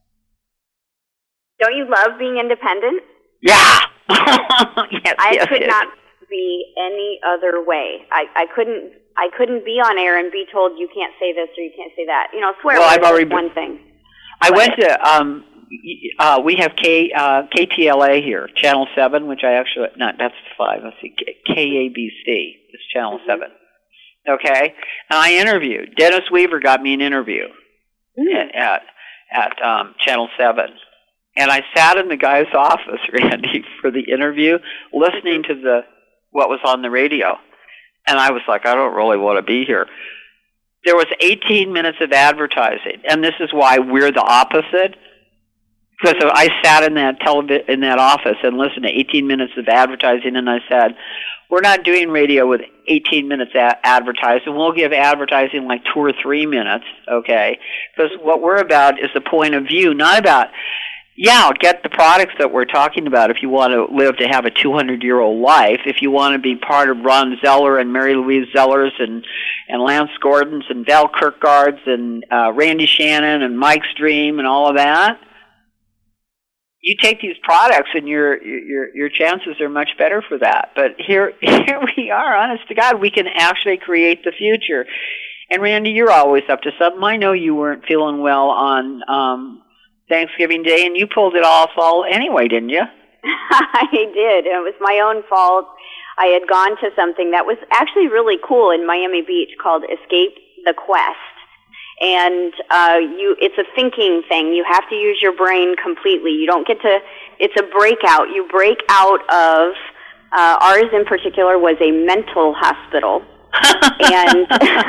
Speaker 3: Don't you love being independent?
Speaker 2: Yeah. yes,
Speaker 3: I
Speaker 2: yes,
Speaker 3: could
Speaker 2: yes.
Speaker 3: not be any other way. I, I couldn't I couldn't be on air and be told you can't say this or you can't say that. You know, swear
Speaker 2: Well,
Speaker 3: words
Speaker 2: I've already
Speaker 3: is
Speaker 2: been-
Speaker 3: one thing.
Speaker 2: I
Speaker 3: But-
Speaker 2: went to, um, y- uh, we have K, uh, K T L A here, Channel seven, which I actually, not, that's five, let's see, K A B C is Channel
Speaker 3: Mhm.
Speaker 2: seven. Okay? And I interviewed, Dennis Weaver got me an interview
Speaker 3: Mm.
Speaker 2: at, at, at um, Channel seven. And I sat in the guy's office, Randy, for the interview, listening to the what was on the radio. And I was like, I don't really want to be here. There was eighteen minutes of advertising, and this is why we're the opposite. Because I sat in that televi- in that office and listened to eighteen minutes of advertising, and I said, we're not doing radio with eighteen minutes a- advertising. We'll give advertising like two or three minutes, okay? Because what we're about is the point of view, not about, yeah, get the products that we're talking about if you want to live to have a two hundred year old life, if you want to be part of Ron Zeller and Mary Louise Zellers and, and Lance Gordon's and Val Kirkgard's and uh, Randy Shannon and Mike Stream and all of that. You take these products and your your your chances are much better for that. But here here we are, honest to God, we can actually create the future. And Randy, you're always up to something. I know you weren't feeling well on um, Thanksgiving Day, and you pulled it off all anyway, didn't you?
Speaker 3: I did. It was my own fault. I had gone to something that was actually really cool in Miami Beach called Escape the Quest. And uh, you, it's a thinking thing. You have to use your brain completely. You don't get to, it's a breakout. You break out of, uh, ours in particular was a mental hospital. and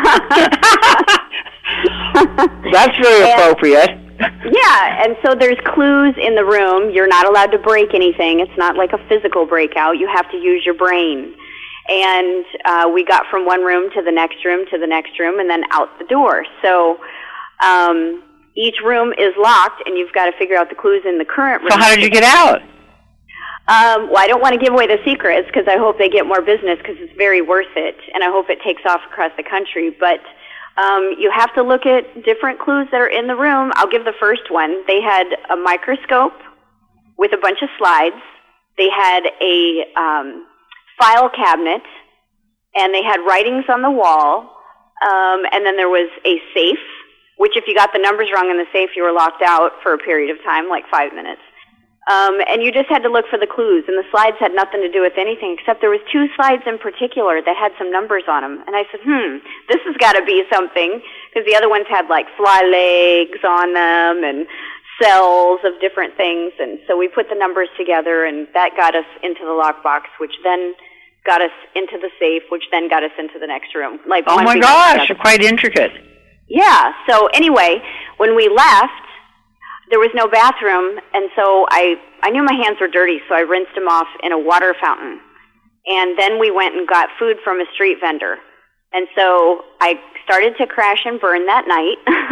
Speaker 2: That's very
Speaker 3: And-
Speaker 2: appropriate.
Speaker 3: Yeah, and so there's clues in the room. You're not allowed to break anything. It's not like a physical breakout. You have to use your brain. And uh, we got from one room to the next room to the next room and then out the door. So um, each room is locked, and you've got to figure out the clues in the current room.
Speaker 2: So how did you get out?
Speaker 3: Um, well, I don't want to give away the secrets because I hope they get more business because it's very worth it, and I hope it takes off across the country. But um, you have to look at different clues that are in the room. I'll give the first one. They had a microscope with a bunch of slides. They had a um, file cabinet, and they had writings on the wall, um, and then there was a safe, which if you got the numbers wrong in the safe, you were locked out for a period of time, like five minutes. Um, and you just had to look for the clues, and the slides had nothing to do with anything, except there was two slides in particular that had some numbers on them. And I said, hmm, this has got to be something, because the other ones had, like, fly legs on them and cells of different things. And so we put the numbers together, and that got us into the lockbox, which then got us into the safe, which then got us into the next room. Like,
Speaker 2: oh, my gosh, quite intricate.
Speaker 3: Yeah. So anyway, when we left, there was no bathroom, and so I, I knew my hands were dirty, so I rinsed them off in a water fountain. And then we went and got food from a street vendor. And so I started to crash and burn that night.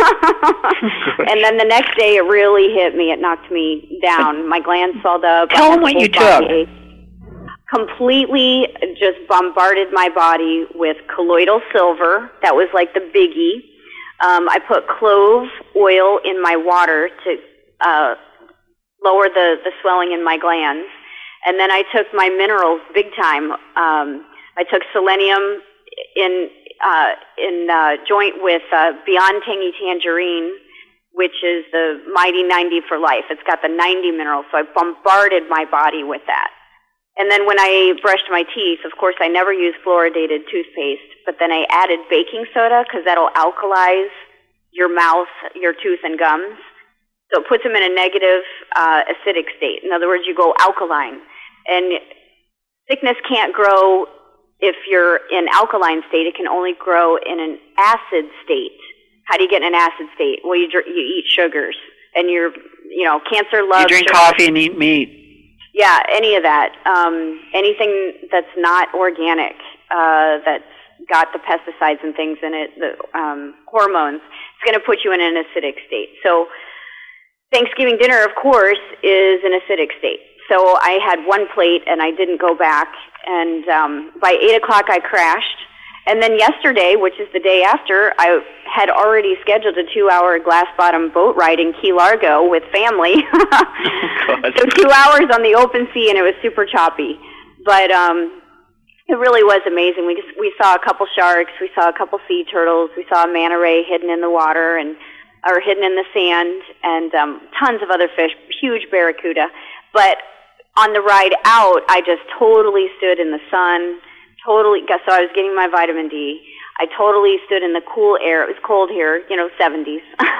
Speaker 3: And then the next day, it really hit me. It knocked me down. My glands swelled up.
Speaker 2: Tell them what you took.
Speaker 3: Completely just bombarded my body with colloidal silver. That was like the biggie. Um, I put clove oil in my water to uh, lower the, the swelling in my glands. And then I took my minerals big time. Um, I took selenium in uh, in uh, joint with uh, Beyond Tangy Tangerine, which is the Mighty ninety for Life. It's got the ninety minerals, so I bombarded my body with that. And then when I brushed my teeth, of course, I never use fluoridated toothpaste, but then I added baking soda because that'll alkalize your mouth, your tooth, and gums. So it puts them in a negative uh, acidic state. In other words, you go alkaline. And sickness can't grow if you're in alkaline state. It can only grow in an acid state. How do you get in an acid state? Well, you, dr- you eat sugars. And you're, you know, cancer loves
Speaker 2: You drink
Speaker 3: sugar.
Speaker 2: coffee and eat meat.
Speaker 3: Yeah, any of that. Um, anything that's not organic, uh, that's got the pesticides and things in it, the um, hormones, it's going to put you in an acidic state. So Thanksgiving dinner, of course, is an acidic state. So I had one plate, and I didn't go back. And um, by eight o'clock, I crashed. And then yesterday, which is the day after, I had already scheduled a two-hour glass-bottom boat ride in Key Largo with family.
Speaker 2: Oh,
Speaker 3: so two hours on the open sea, and it was super choppy. But um, it really was amazing. We just, we saw a couple sharks, we saw a couple sea turtles, we saw a manta ray hidden in the water and or hidden in the sand, and um, tons of other fish, huge barracuda. But on the ride out, I just totally stood in the sun. Totally, so I was getting my vitamin D. I totally stood in the cool air. It was cold here, you know, seventies.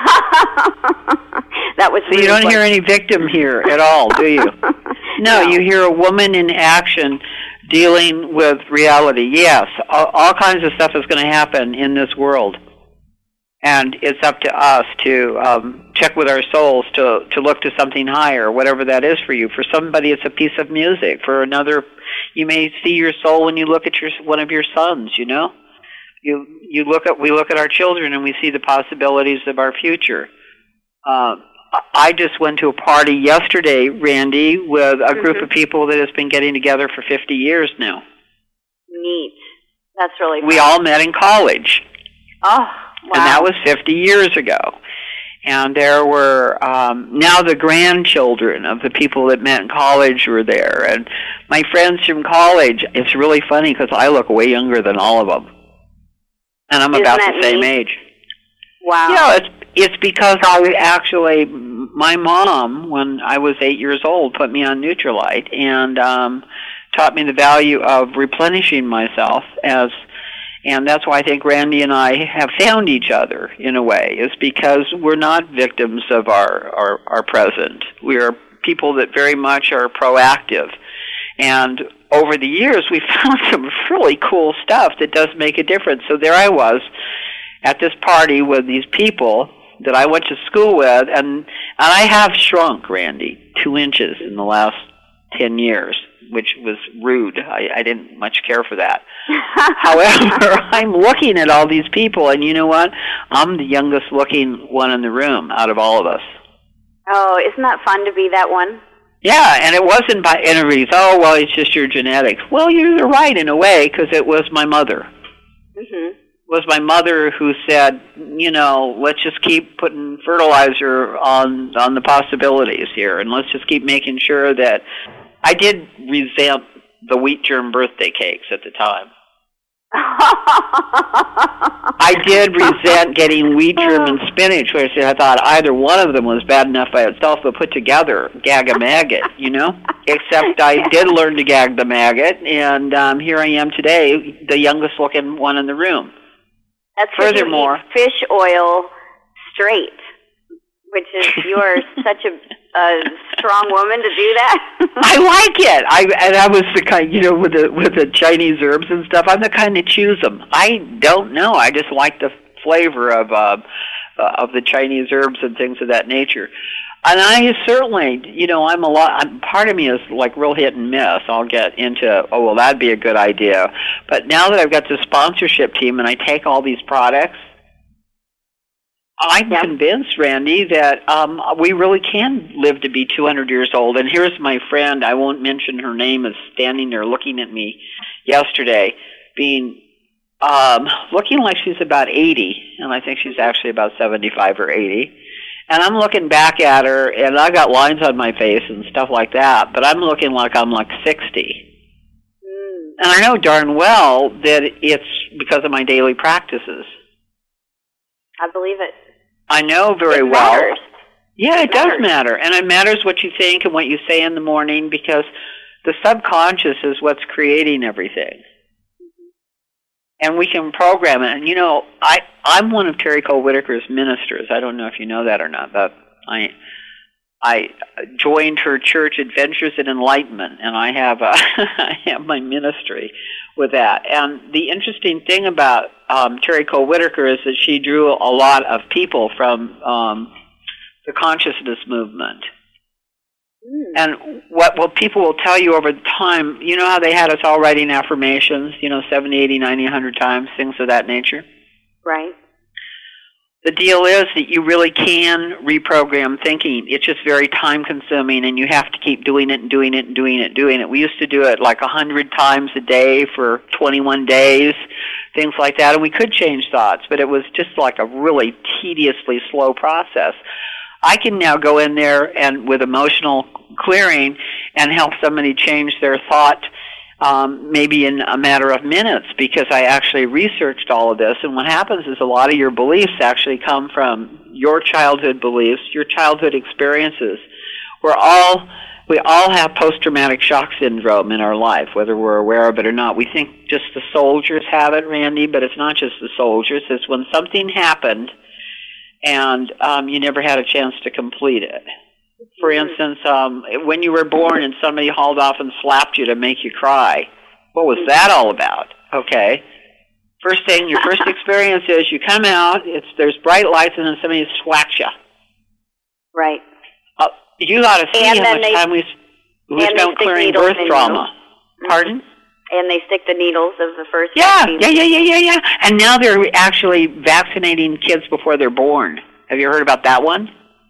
Speaker 3: That was.
Speaker 2: So
Speaker 3: really
Speaker 2: you don't
Speaker 3: fun.
Speaker 2: hear any victim here at all, do you? No,
Speaker 3: No,
Speaker 2: you hear a woman in action dealing with reality. Yes, all, all kinds of stuff is going to happen in this world. And it's up to us to um, check with our souls to, to look to something higher, whatever that is for you. For somebody, it's a piece of music. For another, you may see your soul when you look at your one of your sons. You know, you you look at we look at our children and we see the possibilities of our future. Uh, I just went to a party yesterday, Randy, with a group
Speaker 3: Mm-hmm.
Speaker 2: of people that has been getting together for fifty years now.
Speaker 3: Neat. That's really fun.
Speaker 2: We all met in college.
Speaker 3: Oh. Wow.
Speaker 2: And that was fifty years ago. And there were um, now the grandchildren of the people that met in college were there. And my friends from college, it's really funny because I look way younger than all of them. And I'm
Speaker 3: Isn't
Speaker 2: about
Speaker 3: that
Speaker 2: the same
Speaker 3: neat?
Speaker 2: age.
Speaker 3: Wow.
Speaker 2: You know, it's, it's because I actually, my mom, when I was eight years old, put me on Nutrilite and um, taught me the value of replenishing myself as And that's why I think Randy and I have found each other in a way, is because we're not victims of our, our, our present. We are people that very much are proactive. And over the years, we found some really cool stuff that does make a difference. So there I was at this party with these people that I went to school with, and, and I have shrunk, Randy, two inches in the last ten years. Which was rude. I, I didn't much care for that. However, I'm looking at all these people, and you know what? I'm the youngest looking one in the room out of all of us.
Speaker 3: Oh, isn't that fun to be that one?
Speaker 2: Yeah, and it wasn't by everybody's, oh, well, it's just your genetics. Well, you're right in a way, because it was my mother.
Speaker 3: Mm-hmm.
Speaker 2: It was my mother who said, you know, let's just keep putting fertilizer on, on the possibilities here, and let's just keep making sure that I did resent the wheat germ birthday cakes at the time. I did resent getting wheat germ and spinach, which I thought either one of them was bad enough by itself, but put together, gag a maggot, you know? Except I did learn to gag the maggot, and um, here I am today, the youngest-looking one in the room.
Speaker 3: That's
Speaker 2: Furthermore,
Speaker 3: you eat fish oil straight, which is you're such a, a strong woman to do that.
Speaker 2: I like it. I and I was the kind, you know, with the with the Chinese herbs and stuff. I'm the kind that chews them. I don't know. I just like the flavor of uh, uh, of the Chinese herbs and things of that nature. And I certainly, you know, I'm a lot. I'm, part of me is like real hit and miss. I'll get into, oh well, that'd be a good idea. But now that I've got the sponsorship team and I take all these products, I'm yep. convinced, Randy, that um, we really can live to be two hundred years old. And here's my friend, I won't mention her name, is standing there looking at me yesterday, being um, looking like she's about eighty, and I think she's actually about seventy-five or eighty. And I'm looking back at her, and I got lines on my face and stuff like that, but I'm looking like I'm like sixty. Mm. And I know darn well that it's because of my daily practices.
Speaker 3: I believe it.
Speaker 2: I know very
Speaker 3: it
Speaker 2: well.
Speaker 3: Matters.
Speaker 2: Yeah, it,
Speaker 3: it
Speaker 2: does
Speaker 3: matters.
Speaker 2: matter. And it matters what you think and what you say in the morning, because the subconscious is what's creating everything. Mm-hmm. And we can program it. And, you know, I, I'm one of Terry Cole Whitaker's ministers. I don't know if you know that or not, but I I joined her church, Adventures in Enlightenment, and I have a, I have my ministry with that. And the interesting thing about um, Terry Cole Whitaker is that she drew a lot of people from um, the consciousness movement. Mm. And what, what people will tell you over time, you know how they had us all writing affirmations, you know, seventy, eighty, ninety, one hundred times, things of that nature?
Speaker 3: Right.
Speaker 2: The deal is that you really can reprogram thinking. It's just very time-consuming, and you have to keep doing it and doing it and doing it and doing it. We used to do it like one hundred times a day for twenty-one days, things like that, and we could change thoughts, but it was just like a really tediously slow process. I can now go in there and with emotional clearing and help somebody change their thought Um, maybe in a matter of minutes, because I actually researched all of this. And what happens is a lot of your beliefs actually come from your childhood beliefs, your childhood experiences. We're all, we all have post-traumatic shock syndrome in our life, whether we're aware of it or not. We think just the soldiers have it, Randy, but it's not just the soldiers. It's when something happened and um, you never had a chance to complete it. For instance, um, when you were born and somebody hauled off and slapped you to make you cry, what was that all about? Okay. First thing, your first experience is you come out, it's there's bright lights, and then somebody swats you.
Speaker 3: Right.
Speaker 2: Uh, you ought to see
Speaker 3: and
Speaker 2: how much
Speaker 3: they,
Speaker 2: time we, we spent clearing birth trauma.
Speaker 3: You.
Speaker 2: Pardon?
Speaker 3: And they stick the needles of the first
Speaker 2: yeah,
Speaker 3: vaccine.
Speaker 2: Yeah, yeah, yeah, yeah, yeah. And now they're actually vaccinating kids before they're born. Have you heard about that one?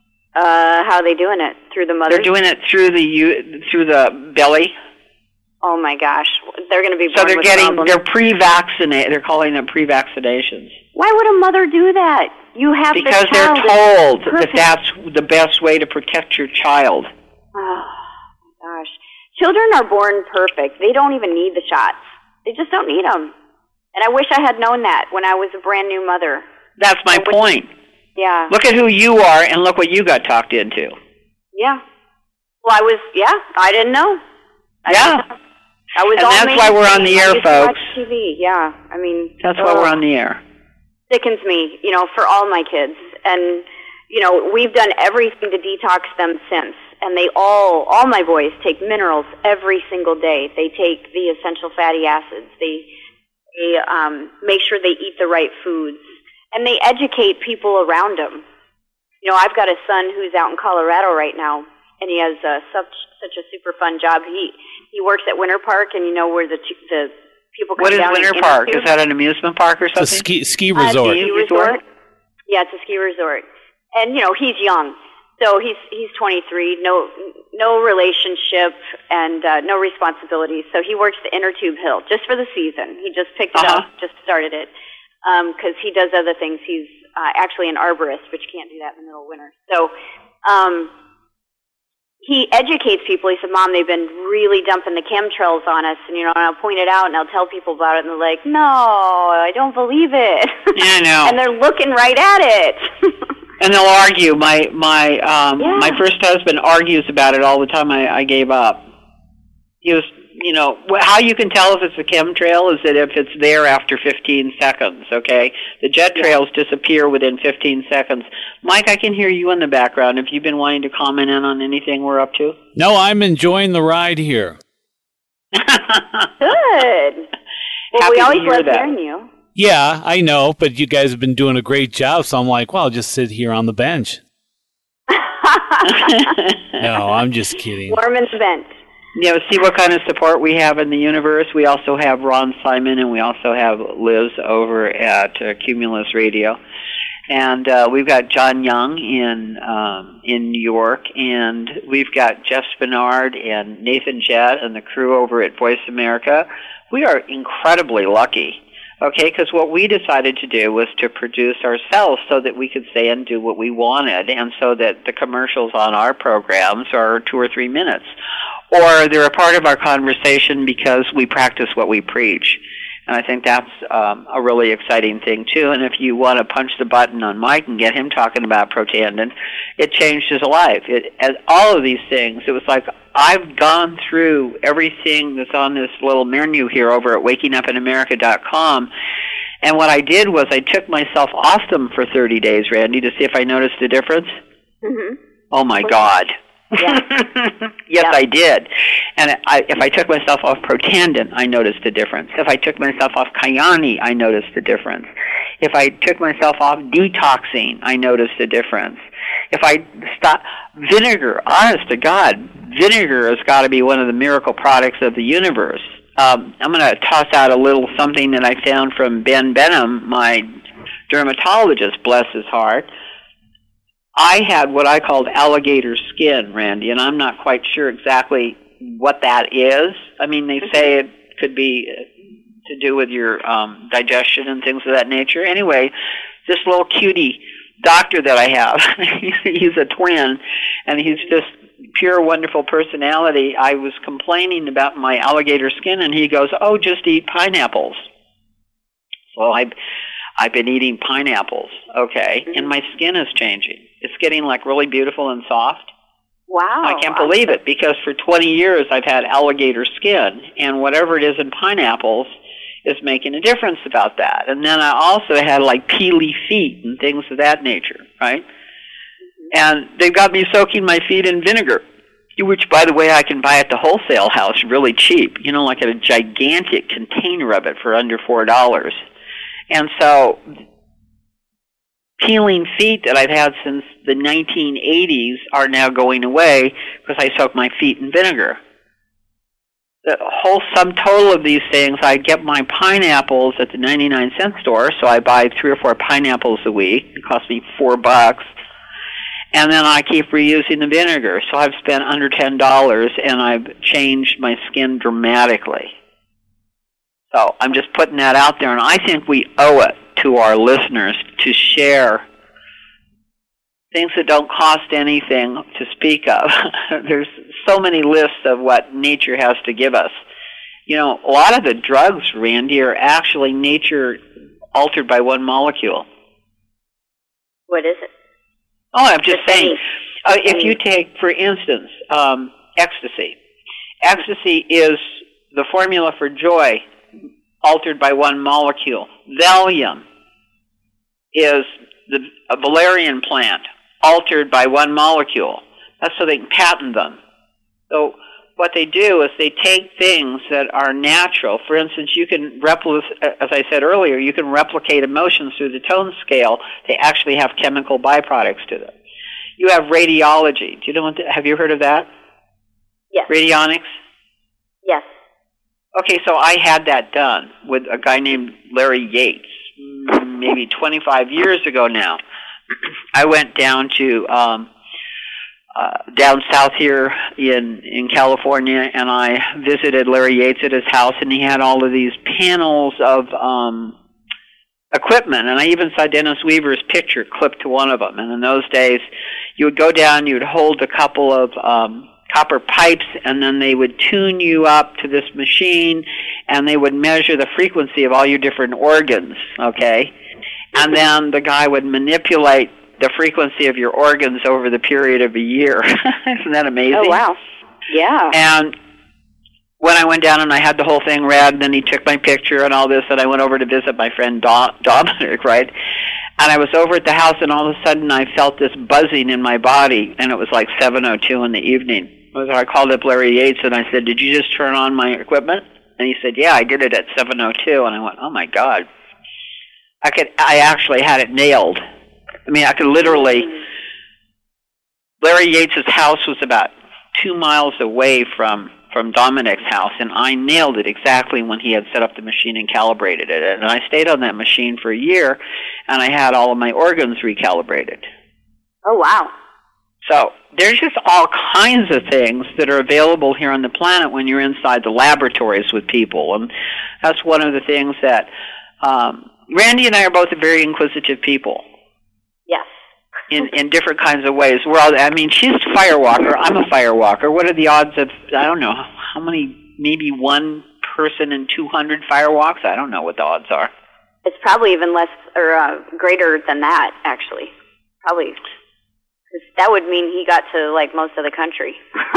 Speaker 3: Uh, how are they doing it? Through the mother?
Speaker 2: They're doing it through the through the belly.
Speaker 3: Oh my gosh, they're going to be born
Speaker 2: so they're
Speaker 3: with
Speaker 2: getting
Speaker 3: problems.
Speaker 2: They're pre-vaccinated. They're calling them pre-vaccinations.
Speaker 3: Why would a mother do that? You have
Speaker 2: because
Speaker 3: the
Speaker 2: they're
Speaker 3: child.
Speaker 2: told that that's the best way to protect your child.
Speaker 3: Oh my gosh, children are born perfect. They don't even need the shots. They just don't need them. And I wish I had known that when I was a brand new mother.
Speaker 2: That's my
Speaker 3: wish,
Speaker 2: point.
Speaker 3: Yeah.
Speaker 2: Look at who you are, and look what you got talked into.
Speaker 3: Yeah. Well, I was, yeah, I didn't know. I
Speaker 2: yeah.
Speaker 3: Didn't know. I was
Speaker 2: and
Speaker 3: all
Speaker 2: that's why we're on the air, folks.
Speaker 3: T V. Yeah, I mean.
Speaker 2: That's
Speaker 3: uh,
Speaker 2: why we're on the air.
Speaker 3: Sickens me, you know, for all my kids. And, you know, we've done everything to detox them since. And they all, all my boys take minerals every single day. They take the essential fatty acids. They, they um, make sure they eat the right foods. And they educate people around them. You know, I've got a son who's out in Colorado right now, and he has uh, such such a super fun job. He he works at Winter Park, and you know where the the people come
Speaker 2: what is
Speaker 3: down.
Speaker 2: Winter
Speaker 3: and
Speaker 2: Park?
Speaker 3: into?
Speaker 2: Is that an amusement park or something?
Speaker 4: It's a ski ski resort.
Speaker 3: Uh, ski resort. Yeah, it's a ski resort, and you know he's young, so he's he's twenty-three, no no relationship and uh, no responsibilities. So he works the Inner Tube Hill just for the season. He just picked it
Speaker 2: uh-huh.
Speaker 3: up, just started it. Because um, he does other things. He's uh, actually an arborist, but you can't do that in the middle of winter. So um, he educates people. He said, Mom, they've been really dumping the chemtrails on us. And, you know, and I'll point it out and I'll tell people about it. And they're like, no, I don't believe it.
Speaker 2: Yeah, I know.
Speaker 3: And they're looking right at it.
Speaker 2: And they'll argue. My my um,
Speaker 3: Yeah.
Speaker 2: my first husband argues about it all the time. I, I gave up. He was, you know, wh- how you can tell if it's a chemtrail is that if it's there after fifteen seconds, okay? The jet trails disappear within fifteen seconds. Mike, I can hear you in the background. Have you been wanting to comment in on anything we're up to?
Speaker 4: No, I'm enjoying the ride here.
Speaker 3: Good. Well,
Speaker 2: Happy
Speaker 3: we
Speaker 2: to
Speaker 3: always
Speaker 2: hear
Speaker 3: love
Speaker 2: that.
Speaker 3: hearing you.
Speaker 4: Yeah, I know, but you guys have been doing a great job, so I'm like, well, I'll just sit here on the bench. No, I'm just kidding.
Speaker 3: Warm and spent.
Speaker 2: Yeah, see what kind of support we have in the universe. We also have Ron Simon, and we also have Liz over at uh, Cumulus Radio. And uh, we've got John Young in um, in New York, and we've got Jeff Spinard and Nathan Jett and the crew over at Voice America. We are incredibly lucky, okay, because what we decided to do was to produce ourselves so that we could say and do what we wanted, and so that the commercials on our programs are two or three minutes. Or they're a part of our conversation because we practice what we preach. And I think that's um, a really exciting thing, too. And if you want to punch the button on Mike and get him talking about Protandim, it changed his life. It, as all of these things, it was like I've gone through everything that's on this little menu here over at waking up in america dot com. And what I did was I took myself off them for thirty days, Randy, to see if I noticed a difference.
Speaker 3: Mm-hmm.
Speaker 2: Oh, my God.
Speaker 3: Yeah.
Speaker 2: Yes,
Speaker 3: Yeah.
Speaker 2: I did. And I, if I took myself off Protandim, I noticed a difference. If I took myself off Kyani, I noticed a difference. If I took myself off detoxing, I noticed a difference. If I stop vinegar, honest to God, vinegar has got to be one of the miracle products of the universe. Um, I'm going to toss out a little something that I found from Ben Benham, my dermatologist, bless his heart. I had what I called alligator skin, Randy, and I'm not quite sure exactly what that is. I mean, they say it could be to do with your um, digestion and things of that nature. Anyway, this little cutie doctor that I have, he's a twin, and he's just pure wonderful personality. I was complaining about my alligator skin, and he goes, oh, just eat pineapples. Well, I... I've been eating pineapples, okay, mm-hmm. and my skin is changing. It's getting, like, really beautiful and soft.
Speaker 3: Wow.
Speaker 2: I can't believe it, because for twenty years I've had alligator skin, and whatever it is in pineapples is making a difference about that. And then I also had, like, peely feet and things of that nature, right? Mm-hmm. And they've got me soaking my feet in vinegar, which, by the way, I can buy at the wholesale house really cheap, you know, like a gigantic container of it for under four dollars. And so peeling feet that I've had since the nineteen eighties are now going away because I soak my feet in vinegar. The whole sum total of these things, I get my pineapples at the ninety-nine cent store, so I buy three or four pineapples a week. It costs me four bucks. And then I keep reusing the vinegar. So I've spent under ten dollars, and I've changed my skin dramatically. So I'm just putting that out there, and I think we owe it to our listeners to share things that don't cost anything to speak of. There's so many lists of what nature has to give us. You know, a lot of the drugs, Randy, are actually nature altered by one molecule.
Speaker 3: What is it?
Speaker 2: Oh, I'm just
Speaker 3: Just
Speaker 2: saying,
Speaker 3: any-
Speaker 2: uh, if
Speaker 3: any-
Speaker 2: you take, for instance, um, ecstasy. Ecstasy is the formula for joy altered by one molecule. Valium is the, a valerian plant altered by one molecule. That's so they can patent them. So what they do is they take things that are natural. For instance, you can replicate, as I said earlier, you can replicate emotions through the tone scale. They actually have chemical byproducts to them. You have radiology. Do you know what? The, have you heard of that?
Speaker 3: Yes.
Speaker 2: Radionics.
Speaker 3: Yes.
Speaker 2: Okay, so I had that done with a guy named Larry Yates, maybe twenty-five years ago now. I went down to um, uh, down south here in in California, and I visited Larry Yates at his house, and he had all of these panels of um, equipment, and I even saw Dennis Weaver's picture clipped to one of them. And in those days, you would go down, you would hold a couple of um, copper pipes, and then they would tune you up to this machine, and they would measure the frequency of all your different organs, okay? And then the guy would manipulate the frequency of your organs over the period of a year. Isn't that amazing?
Speaker 3: Oh, wow. Yeah.
Speaker 2: And when I went down and I had the whole thing read, and then he took my picture and all this, and I went over to visit my friend Do- Dominic, right? And I was over at the house, and all of a sudden I felt this buzzing in my body, and it was like seven oh two in the evening. I called up Larry Yates, and I said, did you just turn on my equipment? And he said, yeah, I did it at seven oh two. And I went, oh, my God. I could. I actually had it nailed. I mean, I could literally... Larry Yates' house was about two miles away from, from Dominic's house, and I nailed it exactly when he had set up the machine and calibrated it. And I stayed on that machine for a year, and I had all of my organs recalibrated.
Speaker 3: Oh, wow.
Speaker 2: So there's just all kinds of things that are available here on the planet when you're inside the laboratories with people. And that's one of the things that um, Randy and I are both very inquisitive people.
Speaker 3: Yes.
Speaker 2: in, in different kinds of ways. We're all, I mean, she's a firewalker. I'm a firewalker. What are the odds of, I don't know, how many, maybe one person in two hundred firewalks? I don't know what the odds are.
Speaker 3: It's probably even less or uh, greater than that, actually. Probably. That would mean he got to, like, most of the country.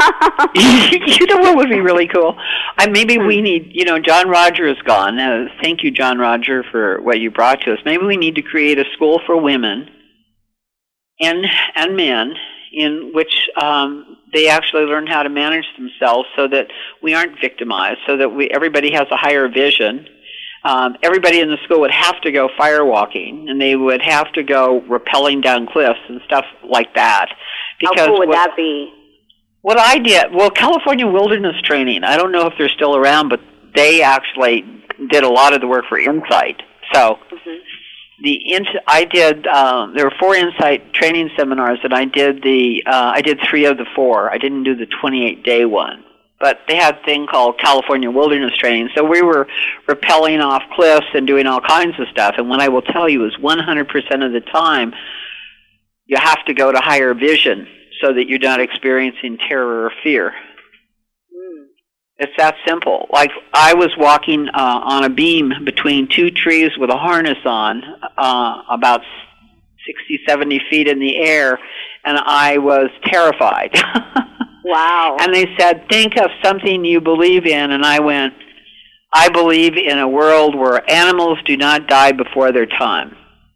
Speaker 2: You know what would be really cool? I, maybe we need, you know, John Roger is gone. Uh, thank you, John Roger, for what you brought to us. Maybe we need to create a school for women and and men in which um, they actually learn how to manage themselves so that we aren't victimized, so that we everybody has a higher vision. Um, everybody in the school would have to go firewalking, and they would have to go rappelling down cliffs and stuff like that.
Speaker 3: Because How cool would what, that be?
Speaker 2: What I did, well, California Wilderness Training, I don't know if they're still around, but they actually did a lot of the work for Insight. So mm-hmm. the I did, um, there were four Insight training seminars, and I did the, uh, I did three of the four. I didn't do the twenty-eight day one. But they had a thing called California Wilderness Training. So we were rappelling off cliffs and doing all kinds of stuff. And what I will tell you is one hundred percent of the time, you have to go to higher vision so that you're not experiencing terror or fear. Mm. It's that simple. Like, I was walking uh, on a beam between two trees with a harness on, uh, about sixty, seventy feet in the air, and I was terrified.
Speaker 3: Wow.
Speaker 2: And they said, think of something you believe in. And I went, I believe in a world where animals do not die before their time.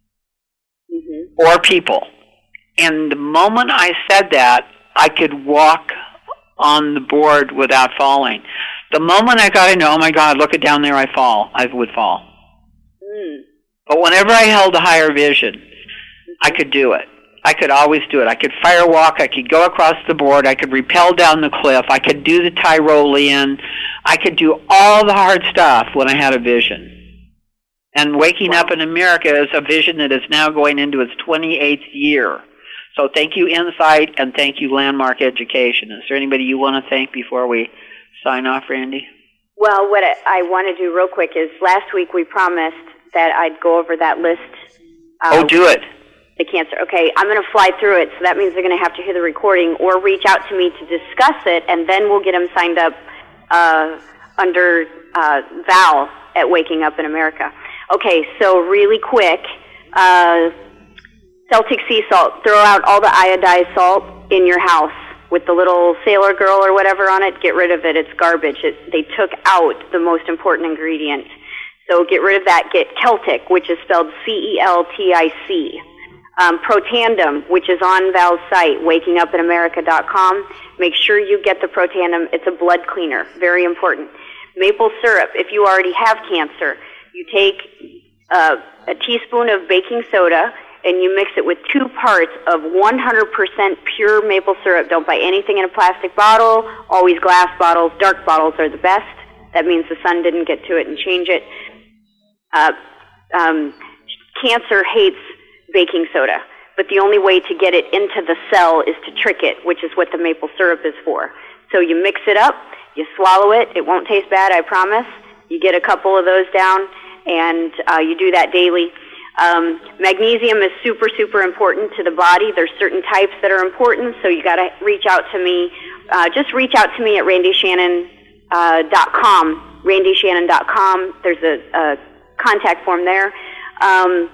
Speaker 2: Mm-hmm. Or people. And the moment I said that, I could walk on the board without falling. The moment I got into, oh my God, look at down there, I fall, I would fall. Mm. But whenever I held a higher vision, mm-hmm. I could do it. I could always do it. I could firewalk. I could go across the board. I could rappel down the cliff. I could do the Tyrolean. I could do all the hard stuff when I had a vision. And Waking wow. Up in America is a vision that is now going into its twenty-eighth year. So thank you, Insight, and thank you, Landmark Education. Is there anybody you want to thank before we sign off, Randy?
Speaker 3: Well, what I want to do real quick is last week we promised that I'd go over that list.
Speaker 2: Uh, oh, do it.
Speaker 3: The cancer. Okay, I'm going to fly through it, so that means they're going to have to hear the recording or reach out to me to discuss it, and then we'll get them signed up uh, under uh, Val at Waking Up in America. Okay, so really quick, uh, Celtic sea salt. Throw out all the iodized salt in your house with the little sailor girl or whatever on it. Get rid of it. It's garbage. It, they took out the most important ingredient. So get rid of that. Get Celtic, which is spelled C E L T I C. Um, Protandim, which is on Val's site, waking up in america dot com. Make sure you get the Protandim. It's a blood cleaner. Very important. Maple syrup. If you already have cancer, you take uh, a teaspoon of baking soda and you mix it with two parts of one hundred percent pure maple syrup. Don't buy anything in a plastic bottle. Always glass bottles. Dark bottles are the best. That means the sun didn't get to it and change it. Uh, um, cancer hates baking soda, but the only way to get it into the cell is to trick it, which is what the maple syrup is for. So you mix it up, you swallow it, it won't taste bad, I promise. You get a couple of those down, and uh, you do that daily. Um, magnesium is super, super important to the body. There's certain types that are important, so you got to reach out to me. Uh, just reach out to me at randy shannon dot com. randy shannon dot com. There's a, a contact form there. Um,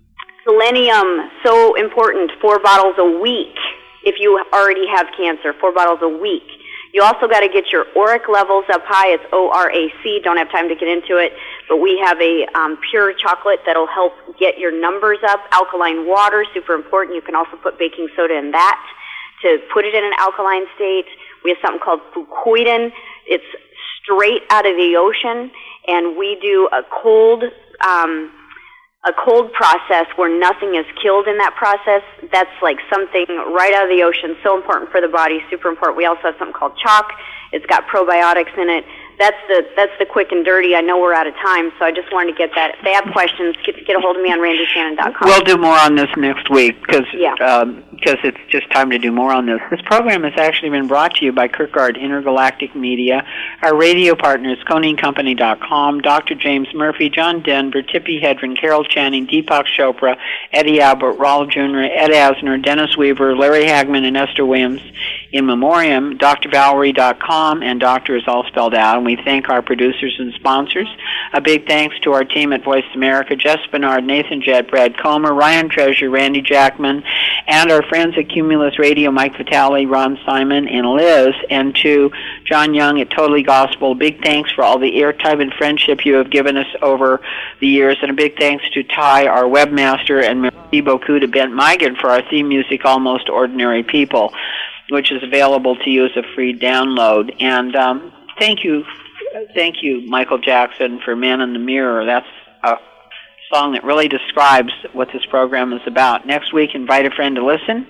Speaker 3: selenium, so important. Four bottles a week if you already have cancer. Four bottles a week. You also got to get your ORAC levels up high. It's O R A C. Don't have time to get into it, but we have a um, pure chocolate that'll help get your numbers up. Alkaline water, super important. You can also put baking soda in that to put it in an alkaline state. We have something called fucoidan. It's straight out of the ocean, and we do a cold um, a cold process where nothing is killed in that process. That's like something right out of the ocean, so important for the body, super important. We also have something called chalk. It's got probiotics in it. That's the that's the quick and dirty. I know we're out of time, so I just wanted to get that. If they have questions, get, get a hold of me on randy shannon dot com.
Speaker 2: We'll do more on this next week because
Speaker 3: yeah.
Speaker 2: um, because it's just time to do more on this. This program has actually been brought to you by Kirkgard Intergalactic Media, our radio partners, Conine Company dot com, Doctor James Murphy, John Denver, Tippi Hedren, Carol Channing, Deepak Chopra, Eddie Albert, Raul Junior, Ed Asner, Dennis Weaver, Larry Hagman, and Esther Williams in memoriam, Dr Valerie dot com, and Doctor is all spelled out. And we thank our producers and sponsors. A big thanks to our team at Voice America, Jess Bernard, Nathan Jett, Brad Comer, Ryan Treasure, Randy Jackman, and our friends at Cumulus Radio, Mike Vitale, Ron Simon, and Liz, and to John Young at Totally Gospel. Big thanks for all the airtime and friendship you have given us over the years, and a big thanks to Ty, our webmaster, and merci beaucoup to Bent Migan for our theme music, Almost Ordinary People, which is available to you as a free download. And um, thank you, thank you, Michael Jackson, for Man in the Mirror. That's a song that really describes what this program is about. Next week, invite a friend to listen.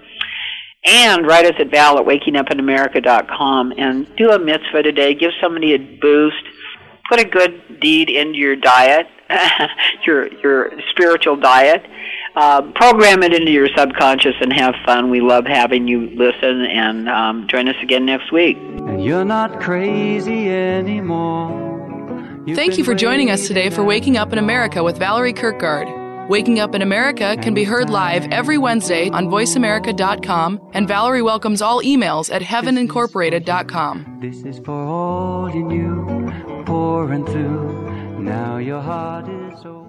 Speaker 2: And write us at val at waking up in america dot com and do a mitzvah today. Give somebody a boost. Put a good deed into your diet, your your spiritual diet. Uh, program it into your subconscious and have fun. We love having you listen, and um, join us again next week.
Speaker 5: And you're not crazy anymore. You've
Speaker 1: Thank you for joining us today for Waking Up in America with Valerie Kirkgard. Waking Up in America can be heard live every Wednesday on voice america dot com, and Valerie welcomes all emails at heaven incorporated dot com.
Speaker 5: This is for all you knew, pouring through. Now your heart is open.